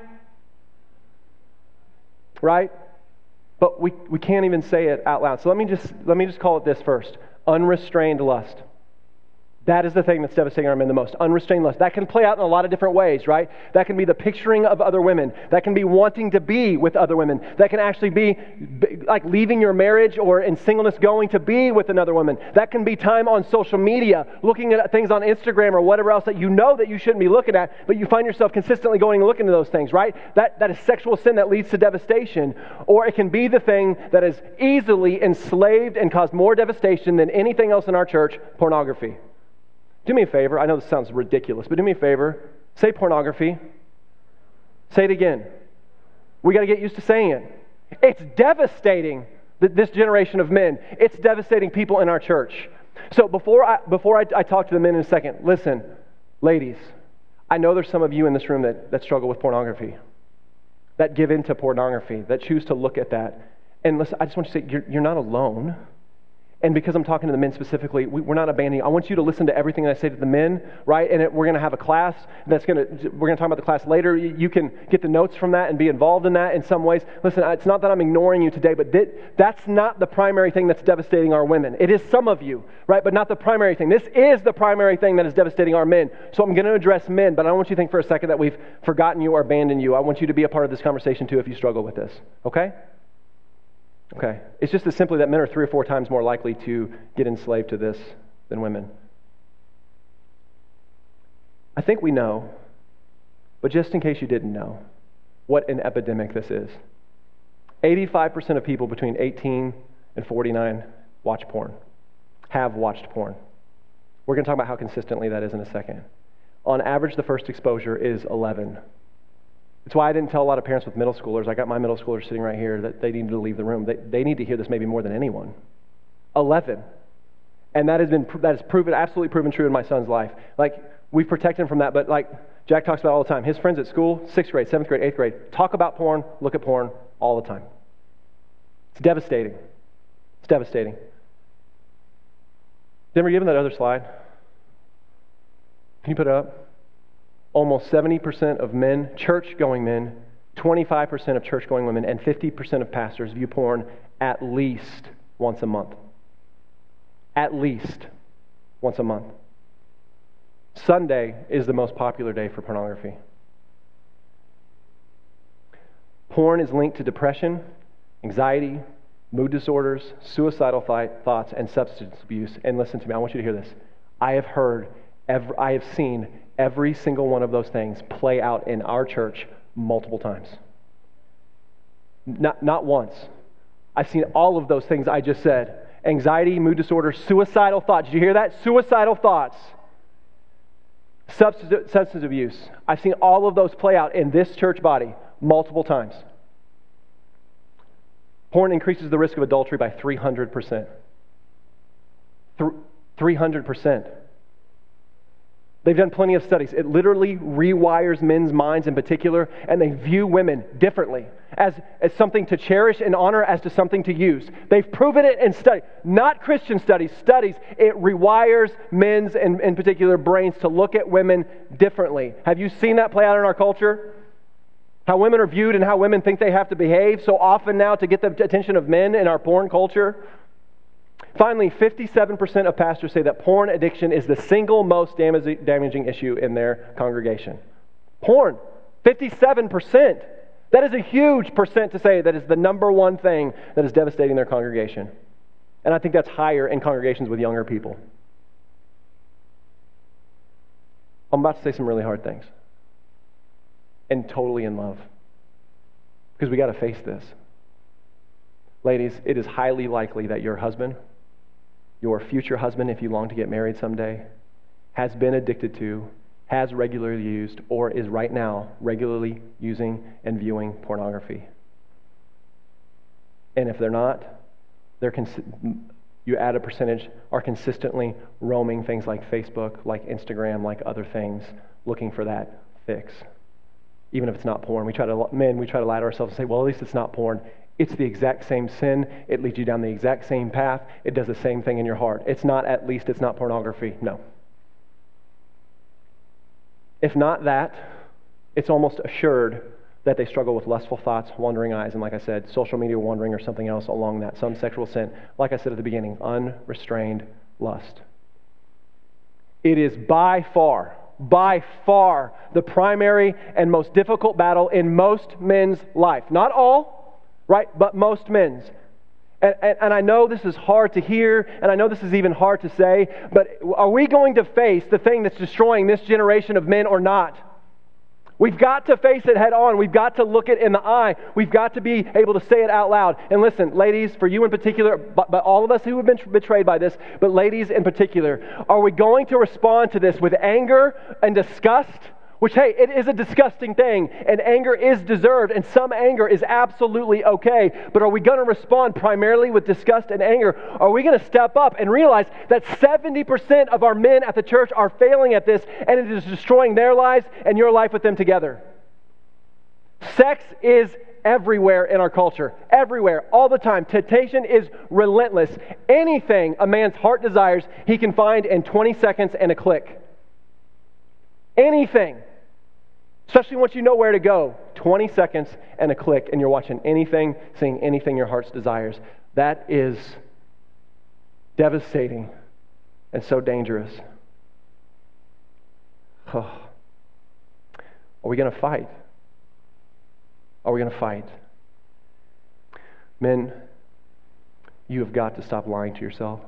Right? But we, we can't even say it out loud. So let me just let me just call it this first. Unrestrained lust. That is the thing that's devastating our men the most. Unrestrained lust. That can play out in a lot of different ways, right? That can be the picturing of other women. That can be wanting to be with other women. That can actually be like leaving your marriage or in singleness going to be with another woman. That can be time on social media, looking at things on Instagram or whatever else that you know that you shouldn't be looking at, but you find yourself consistently going and looking at those things, right? That, that is sexual sin that leads to devastation. Or it can be the thing that is easily enslaved and caused more devastation than anything else in our church, pornography. Do me a favor. I know this sounds ridiculous, but do me a favor. Say pornography. Say it again. We got to get used to saying it. It's devastating, this generation of men. It's devastating people in our church. So before I before I, I talk to the men in a second, listen, ladies, I know there's some of you in this room that, that struggle with pornography, that give into pornography, that choose to look at that. And listen, I just want you to say, you're, you're not alone. And because I'm talking to the men specifically, we, we're not abandoning. I want you to listen to everything that I say to the men, right? And it, we're going to have a class that's going to, we're going to talk about the class later. You, you can get the notes from that and be involved in that in some ways. Listen, it's not that I'm ignoring you today, but that, that's not the primary thing that's devastating our women. It is some of you, right? But not the primary thing. This is the primary thing that is devastating our men. So I'm going to address men, but I don't want you to think for a second that we've forgotten you or abandoned you. I want you to be a part of this conversation too if you struggle with this, okay? Okay. It's just as simply that men are three or four times more likely to get enslaved to this than women. I think we know, but just in case you didn't know, what an epidemic this is. eighty-five percent of people between eighteen and forty-nine watch porn, have watched porn. We're going to talk about how consistently that is in a second. On average, the first exposure is eleven. It's why I didn't tell a lot of parents with middle schoolers. I got my middle schoolers sitting right here that they needed to leave the room. They, they need to hear this maybe more than anyone. eleven. And that has been that has proven absolutely proven true in my son's life. Like, we've protected him from that, but like Jack talks about all the time. His friends at school, sixth grade, seventh grade, eighth grade, talk about porn, look at porn all the time. It's devastating. It's devastating. Denver, give him that other slide. Can you put it up? Almost seventy percent of men, church-going men, twenty-five percent of church-going women, and fifty percent of pastors view porn at least once a month. At least once a month. Sunday is the most popular day for pornography. Porn is linked to depression, anxiety, mood disorders, suicidal th- thoughts, and substance abuse. And listen to me, I want you to hear this. I have heard, every, I have seen every single one of those things play out in our church multiple times. Not, not once. I've seen all of those things I just said. Anxiety, mood disorders, suicidal thoughts. Did you hear that? Suicidal thoughts. Substance, substance abuse. I've seen all of those play out in this church body multiple times. Porn increases the risk of adultery by three hundred percent. three hundred percent. They've done plenty of studies. It literally rewires men's minds in particular, and they view women differently, as, as something to cherish and honor, as to something to use. They've proven it in studies, not Christian studies, studies. It rewires men's, and in particular, brains to look at women differently. Have you seen that play out in our culture? How women are viewed and how women think they have to behave so often now to get the attention of men in our porn culture. Finally, fifty-seven percent of pastors say that porn addiction is the single most damaging issue in their congregation. Porn, fifty-seven percent. That is a huge percent to say that is the number one thing that is devastating their congregation. And I think that's higher in congregations with younger people. I'm about to say some really hard things. And totally in love. Because we got to face this. Ladies, it is highly likely that your husband, your future husband, if you long to get married someday, has been addicted to, has regularly used, or is right now regularly using and viewing pornography. And if they're not, they're cons- you add a percentage, are consistently roaming things like Facebook, like Instagram, like other things, looking for that fix. Even if it's not porn. We try to, men, we try to lie to ourselves and say, well, at least it's not porn. It's the exact same sin. It leads you down the exact same path. It does the same thing in your heart. It's not, at least it's not pornography. No. If not that, it's almost assured that they struggle with lustful thoughts, wandering eyes, and like I said, social media wandering or something else along that, some sexual sin. Like I said at the beginning, unrestrained lust. It is by far, by far, the primary and most difficult battle in most men's life. Not all, right? But most men's. And, and, and I know this is hard to hear, and I know this is even hard to say, but are we going to face the thing that's destroying this generation of men or not? We've got to face it head on. We've got to look it in the eye. We've got to be able to say it out loud. And listen, ladies, for you in particular, but, but all of us who have been betrayed by this, but ladies in particular, are we going to respond to this with anger and disgust? Which, hey, it is a disgusting thing, and anger is deserved, and some anger is absolutely okay. But are we going to respond primarily with disgust and anger? Are we going to step up and realize that seventy percent of our men at the church are failing at this, and it is destroying their lives and your life with them together? Sex is everywhere in our culture. Everywhere. All the time. Temptation is relentless. Anything a man's heart desires, he can find in twenty seconds and a click. Anything. Especially once you know where to go. twenty seconds and a click, and you're watching anything, seeing anything your heart's desires. That is devastating and so dangerous. Oh. Are we going to fight? Are we going to fight? Men, you have got to stop lying to yourself.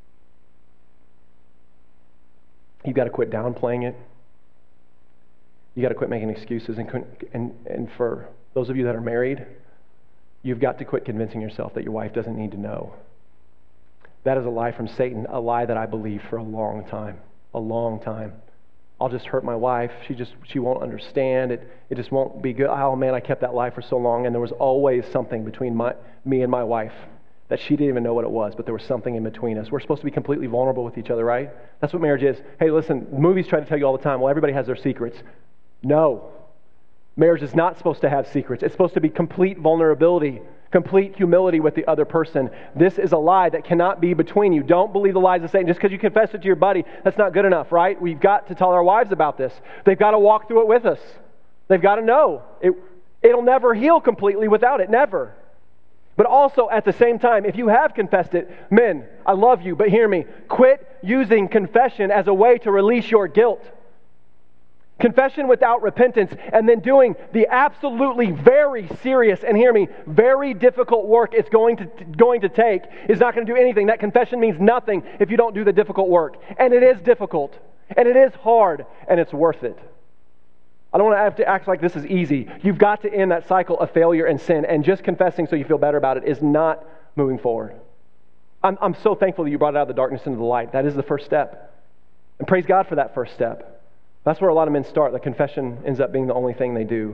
You've got to quit downplaying it. You got to quit making excuses, and, and and for those of you that are married, you've got to quit convincing yourself that your wife doesn't need to know. That is a lie from Satan, a lie that I believed for a long time, a long time. I'll just hurt my wife. She just she won't understand it. It just won't be good. Oh man, I kept that lie for so long, and there was always something between my me and my wife that she didn't even know what it was, but there was something in between us. We're supposed to be completely vulnerable with each other, right? That's what marriage is. Hey, listen, movies try to tell you all the time, well, everybody has their secrets. No. Marriage is not supposed to have secrets. It's supposed to be complete vulnerability, complete humility with the other person. This is a lie that cannot be between you. Don't believe the lies of Satan. Just because you confess it to your buddy, that's not good enough, right? We've got to tell our wives about this. They've got to walk through it with us. They've got to know. It, it'll never heal completely without it. Never. But also, at the same time, if you have confessed it, men, I love you, but hear me. Quit using confession as a way to release your guilt. Confession without repentance, and then doing the absolutely very serious, and hear me, very difficult work it's going to going to take is not going to do anything. That confession means nothing if you don't do the difficult work. And it is difficult, and it is hard, and it's worth it. I don't want to have to act like this is easy. You've got to end that cycle of failure and sin, and just confessing so you feel better about it is not moving forward. I'm, I'm so thankful that you brought it out of the darkness into the light. That is the first step. And praise God for that first step. That's where a lot of men start. The confession ends up being the only thing they do.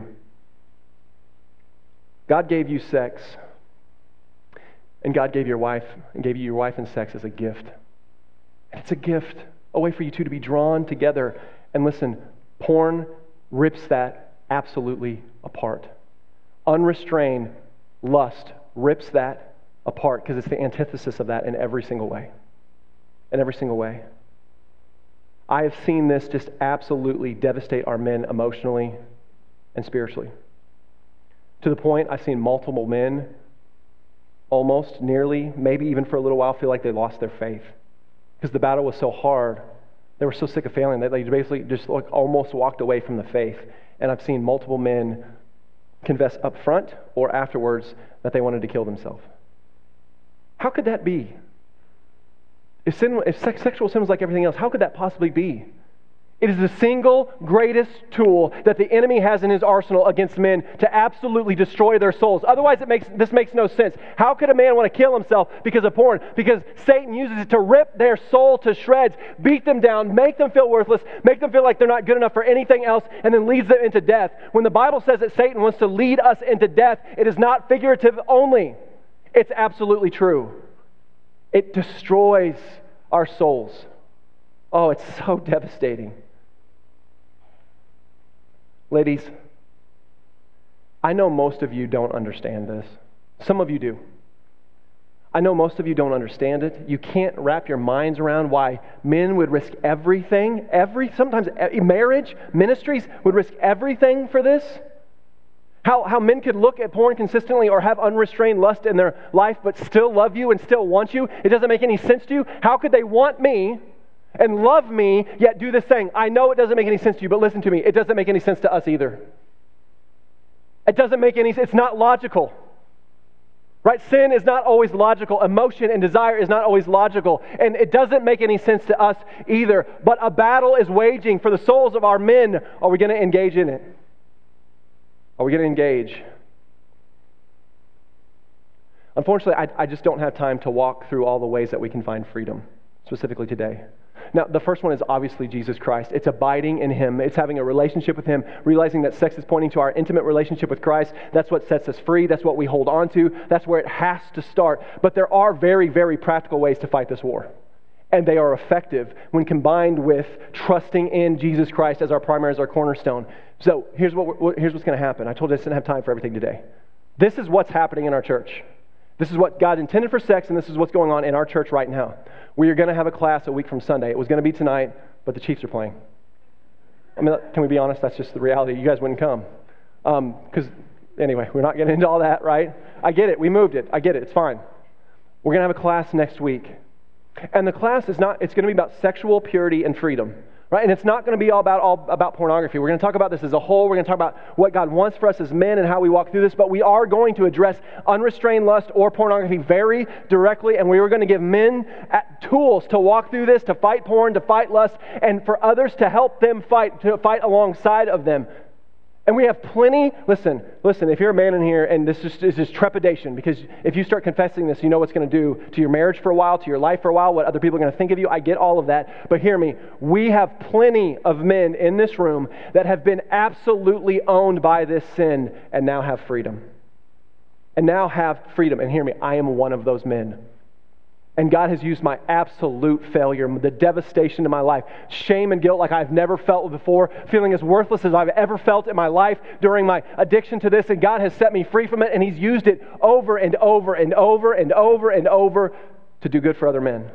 God gave you sex, and God gave your wife, and gave you your wife and sex as a gift. And it's a gift, a way for you two to be drawn together. And listen, porn rips that absolutely apart. Unrestrained lust rips that apart because it's the antithesis of that in every single way. In every single way. I have seen this just absolutely devastate our men emotionally and spiritually. To the point I've seen multiple men almost, nearly, maybe even for a little while feel like they lost their faith. Because the battle was so hard. They were so sick of failing that they basically just like almost walked away from the faith. And I've seen multiple men confess up front or afterwards that they wanted to kill themselves. How could that be? If sin, if sex, sexual sin was like everything else, how could that possibly be? It is the single greatest tool that the enemy has in his arsenal against men to absolutely destroy their souls. Otherwise, it makes this makes no sense. How could a man want to kill himself because of porn? Because Satan uses it to rip their soul to shreds, beat them down, make them feel worthless, make them feel like they're not good enough for anything else, and then leads them into death. When the Bible says that Satan wants to lead us into death, it is not figurative only. It's absolutely true. It destroys our souls. Oh, it's so devastating. Ladies, I know most of you don't understand this. Some of you do. I know most of you don't understand it. You can't wrap your minds around why men would risk everything, every sometimes marriage, ministries would risk everything for this. How, how men could look at porn consistently or have unrestrained lust in their life but still love you and still want you. It doesn't make any sense to you. How could they want me and love me yet do this thing? I know it doesn't make any sense to you, but listen to me. It doesn't make any sense to us either. It doesn't make any sense. It's not logical. Right? Sin is not always logical. Emotion and desire is not always logical. And it doesn't make any sense to us either. But a battle is waging for the souls of our men. Are we going to engage in it? Are we going to engage? Unfortunately, I, I just don't have time to walk through all the ways that we can find freedom, specifically today. Now, the first one is obviously Jesus Christ. It's abiding in Him. It's having a relationship with Him, realizing that sex is pointing to our intimate relationship with Christ. That's what sets us free. That's what we hold on to. That's where it has to start. But there are very, very practical ways to fight this war. And they are effective when combined with trusting in Jesus Christ as our primary, as our cornerstone. So here's what we're, here's what's going to happen. I told you I didn't have time for everything today. This is what's happening in our church. This is what God intended for sex, and this is what's going on in our church right now. We are going to have a class a week from Sunday. It was going to be tonight, but the Chiefs are playing. I mean, can we be honest? That's just the reality. You guys wouldn't come. Because, um, anyway, we're not getting into all that, right? I get it. We moved it. I get it. It's fine. We're going to have a class next week. And the class is not, it's going to be about sexual purity and freedom. Right? And it's not going to be all about all about pornography. We're going to talk about this as a whole. We're going to talk about what God wants for us as men and how we walk through this. But we are going to address unrestrained lust or pornography very directly. And we are going to give men tools to walk through this, to fight porn, to fight lust, and for others to help them fight, to fight alongside of them. And we have plenty, listen, listen, if you're a man in here and this is, is just trepidation, because if you start confessing this, you know what's going to do to your marriage for a while, to your life for a while, what other people are going to think of you. I get all of that. But hear me, we have plenty of men in this room that have been absolutely owned by this sin and now have freedom. And now have freedom. And hear me, I am one of those men. And God has used my absolute failure, the devastation in my life, shame and guilt like I've never felt before, feeling as worthless as I've ever felt in my life during my addiction to this. And God has set me free from it, and He's used it over and over and over and over and over to do good for other men.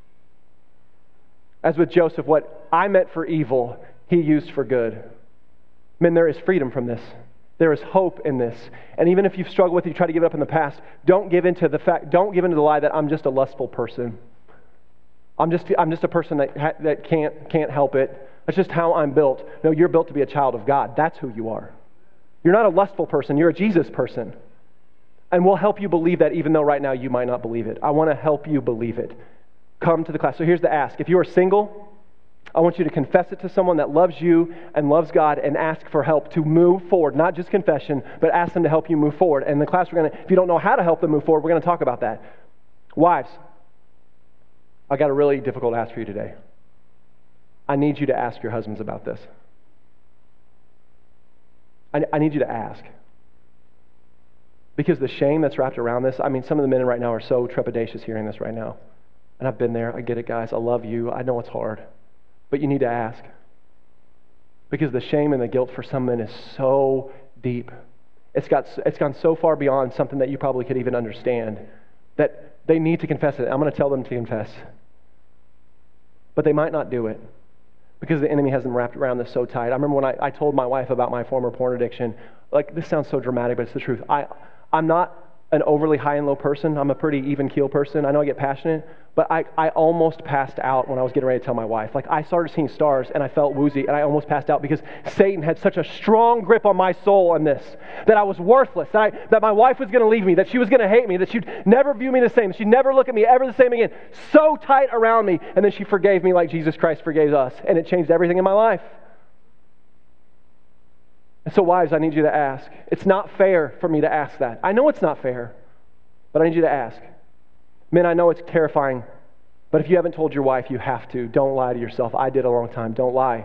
As with Joseph, what I meant for evil, He used for good. Men, there is freedom from this. There is hope in this. And even if you've struggled with it, you try to give it up in the past, don't give into the fact, don't give into the lie that I'm just a lustful person. I'm just I'm just a person that ha- that can't can't help it. That's just how I'm built. No, you're built to be a child of God. That's who you are. You're not a lustful person. You're a Jesus person. And we'll help you believe that even though right now you might not believe it. I want to help you believe it. Come to the class. So here's the ask. If you are single, I want you to confess it to someone that loves you and loves God and ask for help to move forward. Not just confession, but ask them to help you move forward. And in the class, we're going to, if you don't know how to help them move forward, we're going to talk about that. Wives, I got a really difficult ask for you today. I need you to ask your husbands about this. I, I need you to ask. Because the shame that's wrapped around this, I mean, some of the men right now are so trepidatious hearing this right now. And I've been there. I get it, guys. I love you. I know it's hard. But you need to ask. Because the shame and the guilt for some men is so deep. It's got it's gone so far beyond something that you probably could even understand that they need to confess it. I'm going to tell them to confess. But they might not do it because the enemy has them wrapped around this so tight. I remember when I, I told my wife about my former porn addiction. Like, this sounds so dramatic, but it's the truth. I, I'm not an overly high and low person. I'm a pretty even keel person. I know I get passionate, but I, I almost passed out when I was getting ready to tell my wife. Like, I started seeing stars and I felt woozy and I almost passed out because Satan had such a strong grip on my soul on this, that I was worthless, that, I, that my wife was going to leave me, that she was going to hate me, that she'd never view me the same, that she'd never look at me ever the same again. So tight around me. And then she forgave me like Jesus Christ forgave us. And it changed everything in my life. And so wives, I need you to ask. It's not fair for me to ask that. I know it's not fair, but I need you to ask. Men, I know it's terrifying, but if you haven't told your wife, you have to. Don't lie to yourself. I did a long time. Don't lie.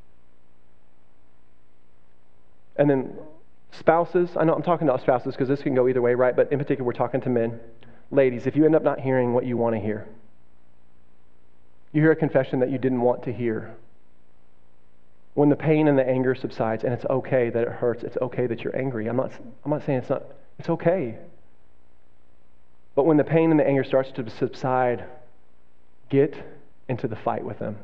And then spouses, I know I'm talking to spouses because this can go either way, right? But in particular, we're talking to men. Ladies, if you end up not hearing what you want to hear, you hear a confession that you didn't want to hear, when the pain and the anger subsides, and it's okay that it hurts, it's okay that you're angry. I'm not, I'm not saying it's not, it's okay. But when the pain and the anger starts to subside, get into the fight with them.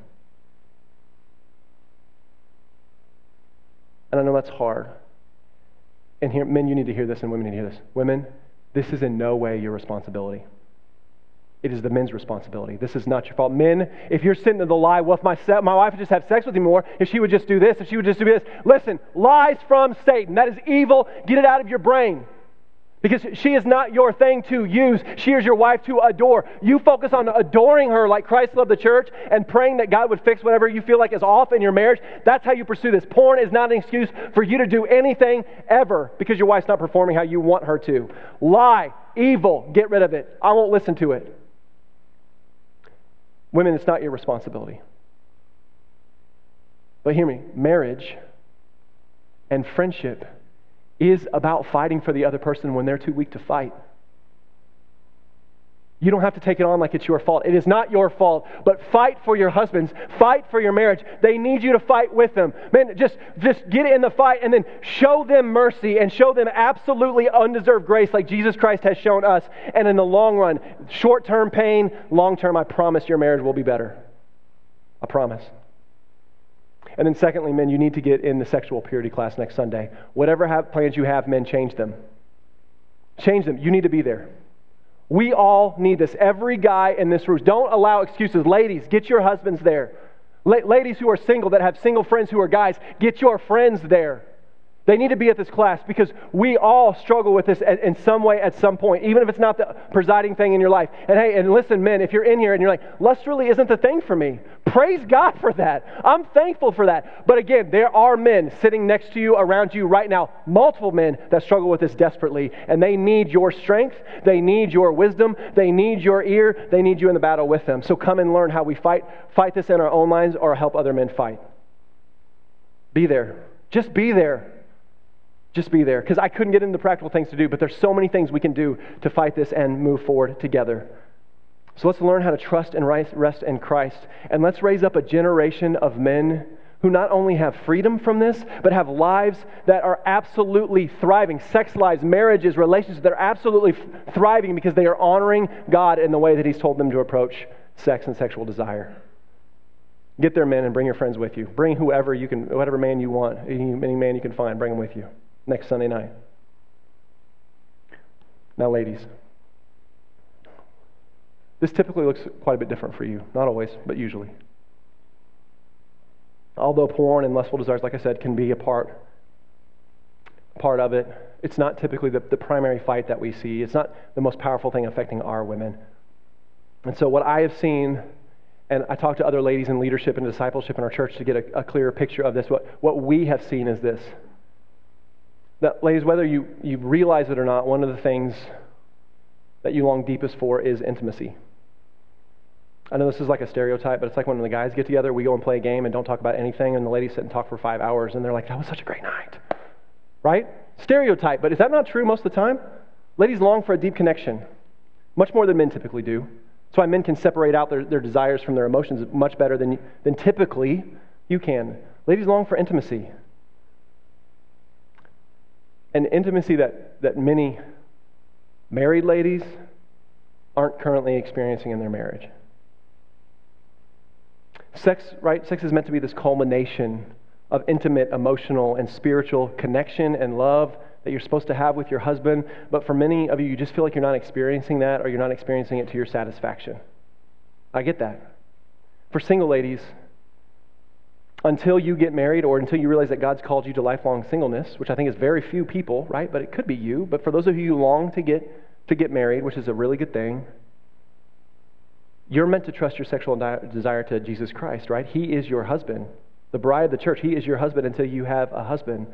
And I know that's hard. And here, men, you need to hear this, and women need to hear this. Women, this is in no way your responsibility. It is the men's responsibility. This is not your fault. Men, if you're sitting in the lie, well, if my, se- my wife would just have sex with me more, if she would just do this, if she would just do this. Listen, lies from Satan. That is evil. Get it out of your brain. Because she is not your thing to use. She is your wife to adore. You focus on adoring her like Christ loved the church and praying that God would fix whatever you feel like is off in your marriage. That's how you pursue this. Porn is not an excuse for you to do anything ever because your wife's not performing how you want her to. Lie, evil, get rid of it. I won't listen to it. Women, it's not your responsibility. But hear me, marriage and friendship is about fighting for the other person when they're too weak to fight. You don't have to take it on like it's your fault. It is not your fault, but fight for your husbands. Fight for your marriage. They need you to fight with them. Man, just, just get in the fight and then show them mercy and show them absolutely undeserved grace like Jesus Christ has shown us. And in the long run, short-term pain, long-term, I promise your marriage will be better. I promise. And then secondly, men, you need to get in the sexual purity class next Sunday. Whatever have, plans you have, men, change them. Change them. You need to be there. We all need this. Every guy in this room. Don't allow excuses. Ladies, get your husbands there. La- ladies who are single, that have single friends who are guys, get your friends there. They need to be at this class because we all struggle with this in some way at some point, even if it's not the presiding thing in your life. And hey, and listen, men, if you're in here and you're like, lust really isn't the thing for me, praise God for that. I'm thankful for that. But again, there are men sitting next to you, around you right now, multiple men that struggle with this desperately, and they need your strength, they need your wisdom, they need your ear, they need you in the battle with them. So come and learn how we fight, fight this in our own lives or help other men fight. Be there. Just be there. Just be there, because I couldn't get into the practical things to do, but there's so many things we can do to fight this and move forward together. So let's learn how to trust and rest in Christ, and let's raise up a generation of men who not only have freedom from this, but have lives that are absolutely thriving, sex lives, marriages, relationships that are absolutely thriving because they are honoring God in the way that He's told them to approach sex and sexual desire. Get there, men, and bring your friends with you. Bring whoever you can, whatever man you want, any man you can find, bring them with you. Next Sunday night. Now, ladies, this typically looks quite a bit different for you. Not always, but usually. I'll although porn and lustful desires, like I said, can be a part, part of it, it's not typically the, the primary fight that we see. It's not the most powerful thing affecting our women. And so what I have seen, and I talk to other ladies in leadership and discipleship in our church to get a, a clearer picture of this, what, what we have seen is this. That, ladies, whether you, you realize it or not, one of the things that you long deepest for is intimacy. I know this is like a stereotype, but it's like when the guys get together, we go and play a game and don't talk about anything, and the ladies sit and talk for five hours, and they're like, that was such a great night. Right? Stereotype, but is that not true most of the time? Ladies long for a deep connection, much more than men typically do. That's why men can separate out their, their desires from their emotions much better than, than typically you can. Ladies long for intimacy. An intimacy that, that many married ladies aren't currently experiencing in their marriage. Sex, right? Sex is meant to be this culmination of intimate, emotional, and spiritual connection and love that you're supposed to have with your husband. But for many of you, you just feel like you're not experiencing that, or you're not experiencing it to your satisfaction. I get that. For single ladies, until you get married or until you realize that God's called you to lifelong singleness, which I think is very few people, right? But it could be you. But for those of you who long to get to get married, which is a really good thing, you're meant to trust your sexual desire to Jesus Christ, right? He is your husband. The bride of the church, He is your husband until you have a husband.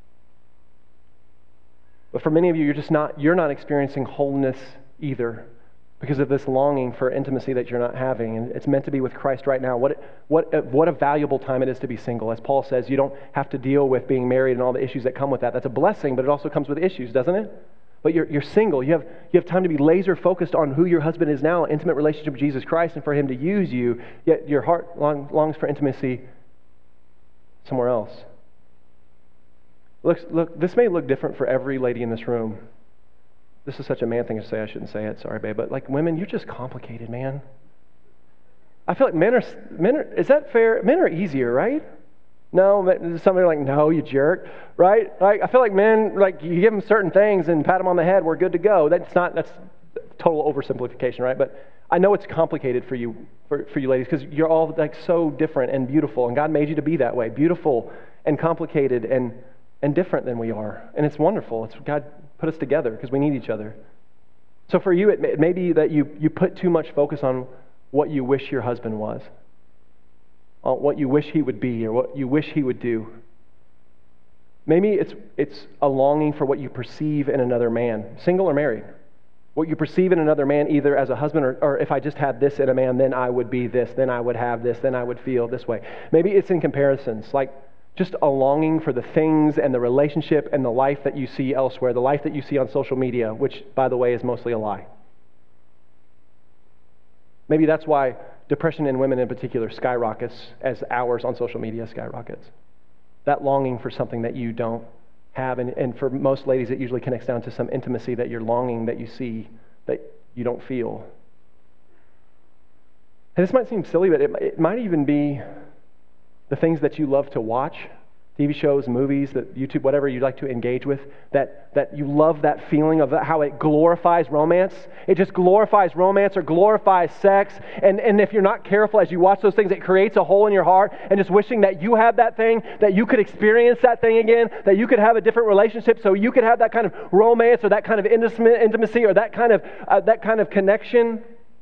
But for many of you, you're just not, you're not experiencing wholeness either because of this longing for intimacy that you're not having. And it's meant to be with Christ right now. What, what, what a valuable time it is to be single. As Paul says, you don't have to deal with being married and all the issues that come with that. That's a blessing, but it also comes with issues, doesn't it? But you're, you're single. You have, you have time to be laser focused on who your husband is now, intimate relationship with Jesus Christ, and for Him to use you, yet your heart long, longs for intimacy somewhere else. Look, look, this may look different for every lady in this room. This is such a man thing to say. I shouldn't say it. Sorry, babe. But like women, you're just complicated, man. I feel like men are, men are, is that fair? Men are easier, right? No, somebody like, no, you jerk, right? Like, I feel like men, like you give them certain things and pat them on the head, we're good to go. That's not, that's total oversimplification, right? But I know it's complicated for you, for, for you ladies, because you're all like so different and beautiful, and God made you to be that way, beautiful and complicated and and different than we are, and it's wonderful. It's God put us together because we need each other. So for you, it may, it may be that you you put too much focus on what you wish your husband was, on what you wish he would be, or what you wish he would do. Maybe it's it's a longing for what you perceive in another man, single or married. What you perceive in another man, either as a husband or, or if I just had this in a man, then I would be this, then I would have this, then I would feel this way. Maybe it's in comparisons, like just a longing for the things and the relationship and the life that you see elsewhere, the life that you see on social media, which, by the way, is mostly a lie. Maybe that's why depression in women in particular skyrockets as hours on social media skyrockets. That longing for something that you don't have, and, and for most ladies, it usually connects down to some intimacy that you're longing, that you see, that you don't feel. And this might seem silly, but it, it might even be the things that you love to watch, T V shows, movies, that YouTube, whatever you like to engage with, that, that you love that feeling of how it glorifies romance. It just glorifies romance or glorifies sex. And, and if you're not careful as you watch those things, it creates a hole in your heart, and just wishing that you had that thing, that you could experience that thing again, that you could have a different relationship so you could have that kind of romance or that kind of intimacy or that kind of uh, that kind of connection.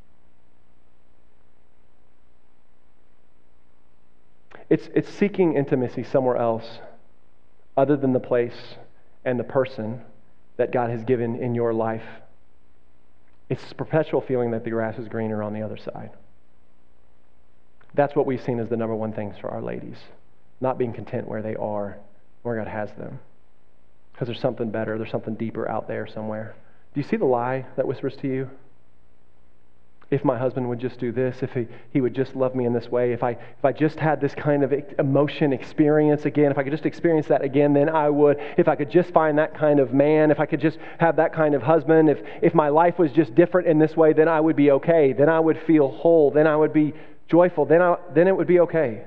It's, it's seeking intimacy somewhere else other than the place and the person that God has given in your life. It's this perpetual feeling that the grass is greener on the other side. That's what we've seen as the number one things for our ladies. Not being content where they are, where God has them. Because there's something better, there's something deeper out there somewhere. Do you see the lie that whispers to you? If my husband would just do this, if he, he would just love me in this way, if I if I just had this kind of emotion experience again, if I could just experience that again, then I would. If I could just find that kind of man, if I could just have that kind of husband, if, if my life was just different in this way, then I would be okay. Then I would feel whole. Then I would be joyful. Then I, then it would be okay.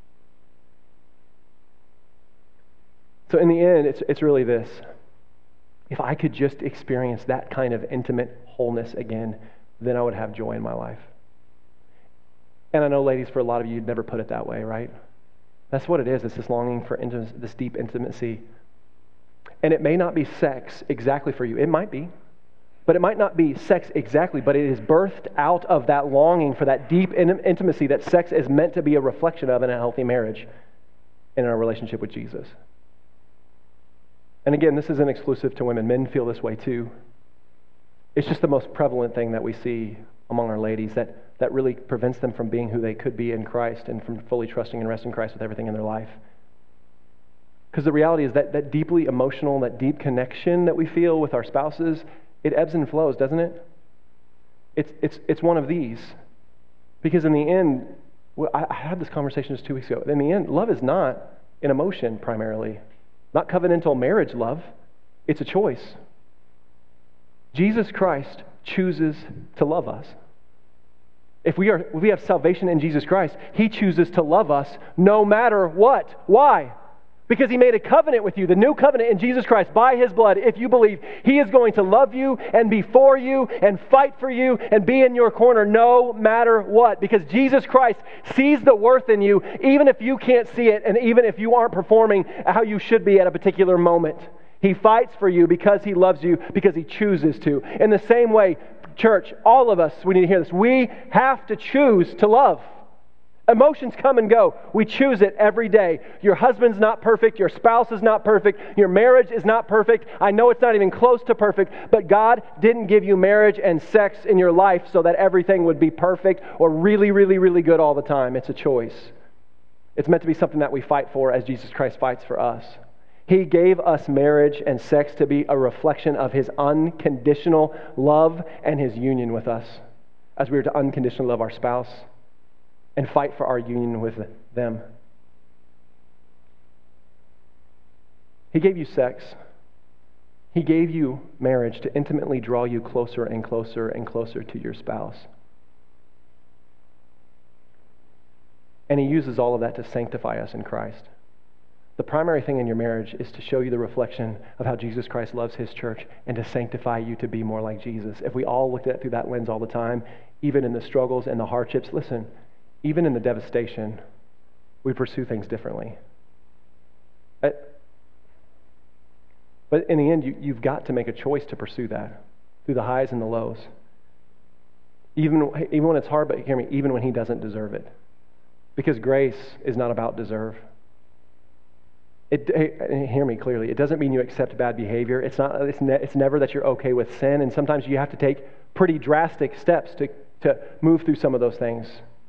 So in the end, it's it's really this. If I could just experience that kind of intimate wholeness again, then I would have joy in my life. And I know, ladies, for a lot of you, you'd never put it that way, right? That's what it is. It's this longing for intimacy, this deep intimacy. And it may not be sex exactly for you. It might be. But it might not be sex exactly, but it is birthed out of that longing for that deep in- intimacy that sex is meant to be a reflection of in a healthy marriage and in our relationship with Jesus. And again, this isn't exclusive to women. Men feel this way too. It's just the most prevalent thing that we see among our ladies that, that really prevents them from being who they could be in Christ and from fully trusting and resting in Christ with everything in their life. Because the reality is that that deeply emotional, that deep connection that we feel with our spouses, it ebbs and flows, doesn't it? It's it's it's one of these. Because in the end, well, I, I had this conversation just two weeks ago. In the end, love is not an emotion primarily. Not covenantal marriage love. It's a choice. Jesus Christ chooses to love us. If we are, if we have salvation in Jesus Christ, He chooses to love us no matter what. Why? Because He made a covenant with you, the new covenant in Jesus Christ by His blood. If you believe, He is going to love you and be for you and fight for you and be in your corner no matter what. Because Jesus Christ sees the worth in you even if you can't see it and even if you aren't performing how you should be at a particular moment. He fights for you because He loves you, because He chooses to. In the same way, church, all of us, we need to hear this. We have to choose to love. Emotions come and go. We choose it every day. Your husband's not perfect. Your spouse is not perfect. Your marriage is not perfect. I know it's not even close to perfect, but God didn't give you marriage and sex in your life so that everything would be perfect or really, really, really good all the time. It's a choice. It's meant to be something that we fight for as Jesus Christ fights for us. He gave us marriage and sex to be a reflection of His unconditional love and His union with us, as we are to unconditionally love our spouse and fight for our union with them. He gave you sex. He gave you marriage to intimately draw you closer and closer and closer to your spouse. And He uses all of that to sanctify us in Christ. The primary thing in your marriage is to show you the reflection of how Jesus Christ loves His church and to sanctify you to be more like Jesus. If we all looked at it through that lens all the time, even in the struggles and the hardships, listen, even in the devastation, we pursue things differently. But in the end, you, you've got to make a choice to pursue that through the highs and the lows. Even, even when it's hard, but hear me, even when He doesn't deserve it. Because grace is not about deserve. It, hey, hear me clearly. It doesn't mean you accept bad behavior. It's not. It's, ne- it's never that you're okay with sin. And sometimes you have to take pretty drastic steps to, to move through some of those things.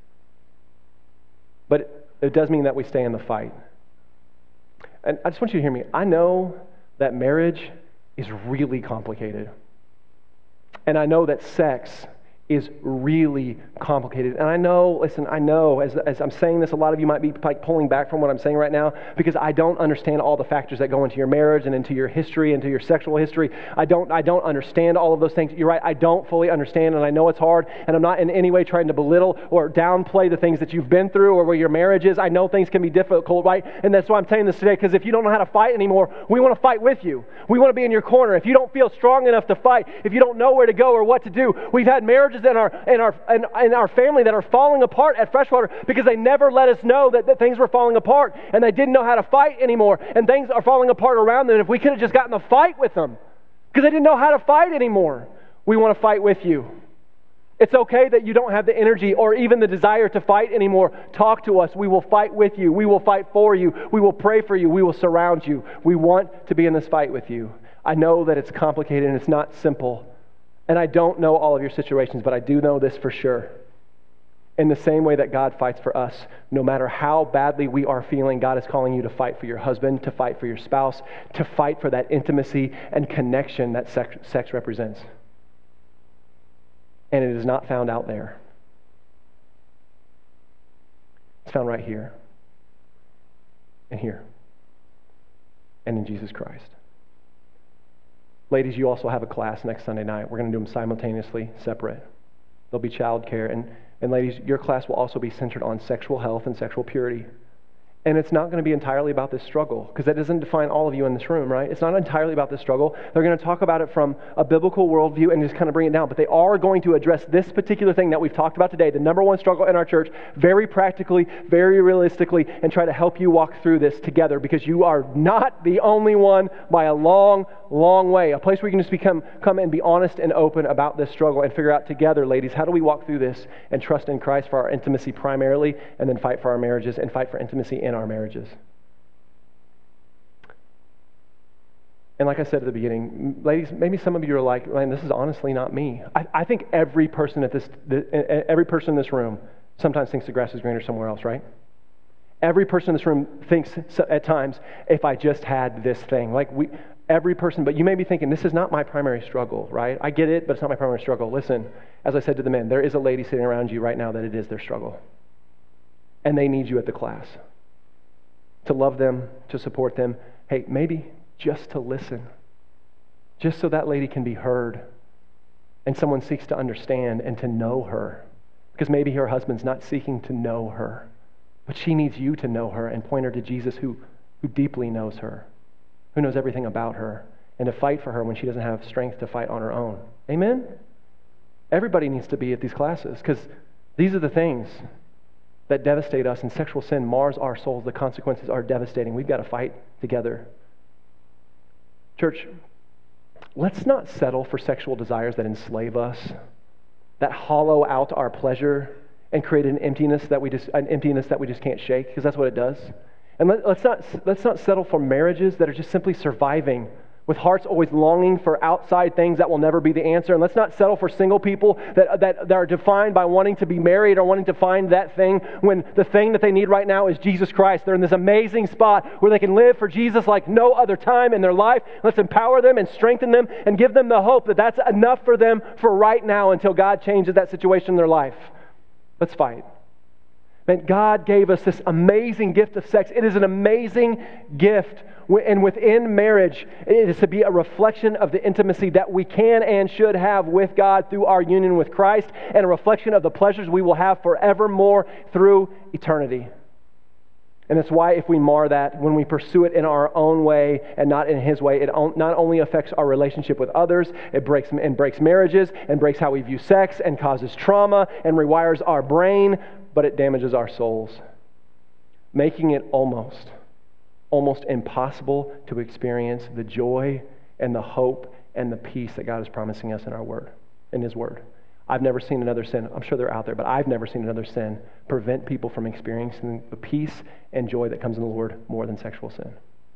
But it, it does mean that we stay in the fight. And I just want you to hear me. I know that marriage is really complicated. And I know that sex is really complicated. And I know, listen, I know, as, as I'm saying this, a lot of you might be like pulling back from what I'm saying right now because I don't understand all the factors that go into your marriage and into your history, into your sexual history. I don't I don't understand all of those things. You're right, I don't fully understand, and I know it's hard, and I'm not in any way trying to belittle or downplay the things that you've been through or where your marriage is. I know things can be difficult, right? And that's why I'm saying this today, because if you don't know how to fight anymore, we want to fight with you. We want to be in your corner. If you don't feel strong enough to fight, if you don't know where to go or what to do, we've had marriages in our in our in, in our family that are falling apart at Freshwater because they never let us know that, that things were falling apart and they didn't know how to fight anymore, and things are falling apart around them. And if we could have just gotten a fight with them because they didn't know how to fight anymore, we want to fight with you. It's okay that you don't have the energy or even the desire to fight anymore. Talk to us. We will fight with you. We will fight for you. We will pray for you. We will surround you. We want to be in this fight with you. I know that it's complicated and it's not simple. And I don't know all of your situations, but I do know this for sure. In the same way that God fights for us, no matter how badly we are feeling, God is calling you to fight for your husband, to fight for your spouse, to fight for that intimacy and connection that sex, sex represents. And it is not found out there. It's found right here, and here, and in Jesus Christ. Ladies, you also have a class next Sunday night. We're going to do them simultaneously, separate. There'll be childcare. And, and ladies, your class will also be centered on sexual health and sexual purity. And it's not going to be entirely about this struggle, because that doesn't define all of you in this room, right? It's not entirely about this struggle. They're going to talk about it from a biblical worldview and just kind of bring it down. But they are going to address this particular thing that we've talked about today, the number one struggle in our church, very practically, very realistically, and try to help you walk through this together, because you are not the only one by a long, long way. A place where you can just become, come and be honest and open about this struggle and figure out together, ladies, how do we walk through this and trust in Christ for our intimacy primarily, and then fight for our marriages and fight for intimacy in our marriages. And like I said at the beginning, ladies, maybe some of you are like, man, this is honestly not me. I, I think every person at this, the, every person in this room sometimes thinks the grass is greener somewhere else, right? Every person in this room thinks at times, if I just had this thing. Like we, every person, but you may be thinking, this is not my primary struggle, right? I get it, but it's not my primary struggle. Listen, as I said to the men, there is a lady sitting around you right now that it is their struggle. And they need you at the class to love them, to support them. Hey, maybe just to listen, just so that lady can be heard and someone seeks to understand and to know her. Because maybe her husband's not seeking to know her, but she needs you to know her and point her to Jesus, who, who deeply knows her, who knows everything about her, and to fight for her when she doesn't have strength to fight on her own. Amen? Everybody needs to be at these classes, because these are the things that devastate us, and sexual sin mars our souls. The consequences are devastating. We've got to fight together. Church, let's not settle for sexual desires that enslave us, that hollow out our pleasure and create an emptiness that we just an emptiness that we just can't shake, because that's what it does. And let, let's not let's not settle for marriages that are just simply surviving, with hearts always longing for outside things that will never be the answer. And let's not settle for single people that, that, that are defined by wanting to be married or wanting to find that thing, when the thing that they need right now is Jesus Christ. They're in this amazing spot where they can live for Jesus like no other time in their life. Let's empower them and strengthen them and give them the hope that that's enough for them for right now until God changes that situation in their life. Let's fight. Man, God gave us this amazing gift of sex. It is an amazing gift. And within marriage, it is to be a reflection of the intimacy that we can and should have with God through our union with Christ, and a reflection of the pleasures we will have forevermore through eternity. And that's why if we mar that, when we pursue it in our own way and not in His way, it not only affects our relationship with others, it breaks and breaks marriages and breaks how we view sex and causes trauma and rewires our brain, but it damages our souls, making it almost, almost impossible to experience the joy and the hope and the peace that God is promising us in our Word, in His Word. I've never seen another sin, I'm sure they're out there, but I've never seen another sin prevent people from experiencing the peace and joy that comes in the Lord more than sexual sin.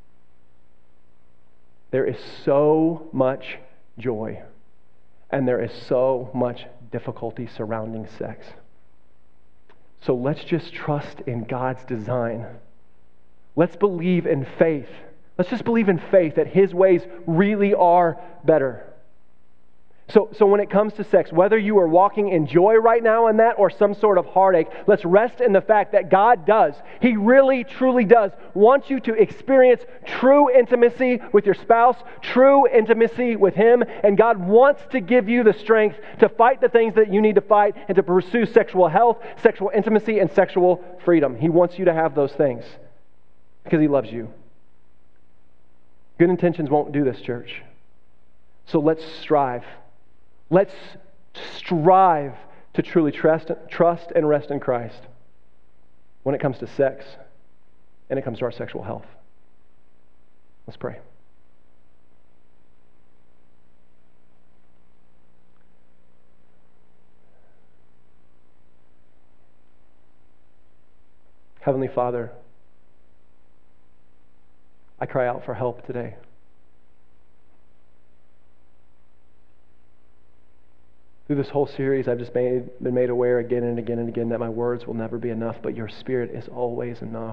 There is so much joy, and there is so much difficulty surrounding sex. So let's just trust in God's design. Let's believe in faith. Let's just believe in faith that His ways really are better. So, so when it comes to sex, whether you are walking in joy right now in that or some sort of heartache, let's rest in the fact that God does. He really, truly does want you to experience true intimacy with your spouse, true intimacy with Him, and God wants to give you the strength to fight the things that you need to fight and to pursue sexual health, sexual intimacy, and sexual freedom. He wants you to have those things because He loves you. Good intentions won't do this, church. So let's strive. Let's strive to truly trust, trust and rest in Christ when it comes to sex and it comes to our sexual health. Let's pray. Heavenly Father, I cry out for help today. Through this whole series, I've just made, been made aware again and again and again that my words will never be enough, but your Spirit is always enough.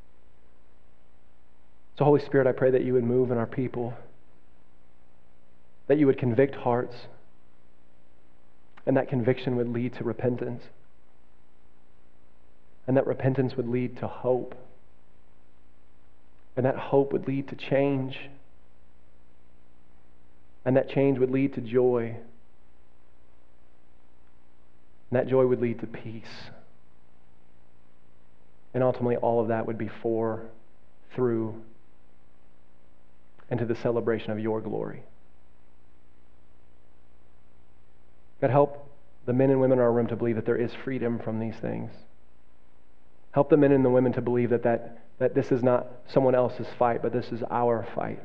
So Holy Spirit, I pray that you would move in our people, that you would convict hearts, and that conviction would lead to repentance, and that repentance would lead to hope, and that hope would lead to change, and that change would lead to joy. And that joy would lead to peace. And ultimately, all of that would be for, through, and to the celebration of your glory. God, help the men and women in our room to believe that there is freedom from these things. Help the men and the women to believe that, that, that this is not someone else's fight, but this is our fight.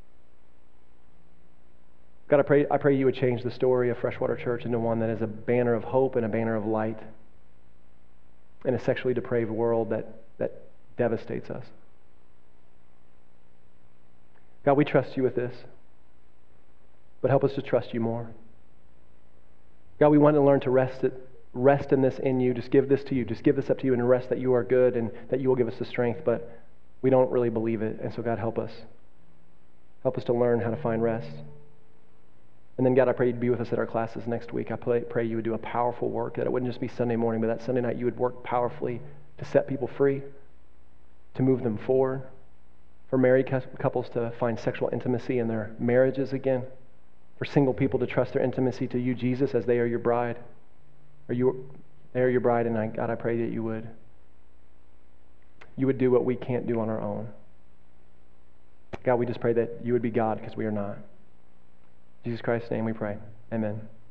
God, I pray, I pray you would change the story of Freshwater Church into one that is a banner of hope and a banner of light in a sexually depraved world that, that devastates us. God, we trust you with this, but help us to trust you more. God, we want to learn to rest it, rest in this in you. Just give this to you. Just give this up to you and rest that you are good and that you will give us the strength, but we don't really believe it. And so, God, help us. Help us to learn how to find rest. And then, God, I pray you'd be with us at our classes next week. I pray, pray you would do a powerful work, that it wouldn't just be Sunday morning, but that Sunday night you would work powerfully to set people free, to move them forward, for married couples to find sexual intimacy in their marriages again, for single people to trust their intimacy to you, Jesus, as they are your bride. Or you, they are your bride, and I, God, I pray that you would, you would do what we can't do on our own. God, we just pray that you would be God because we are not. In Jesus Christ's name we pray. Amen.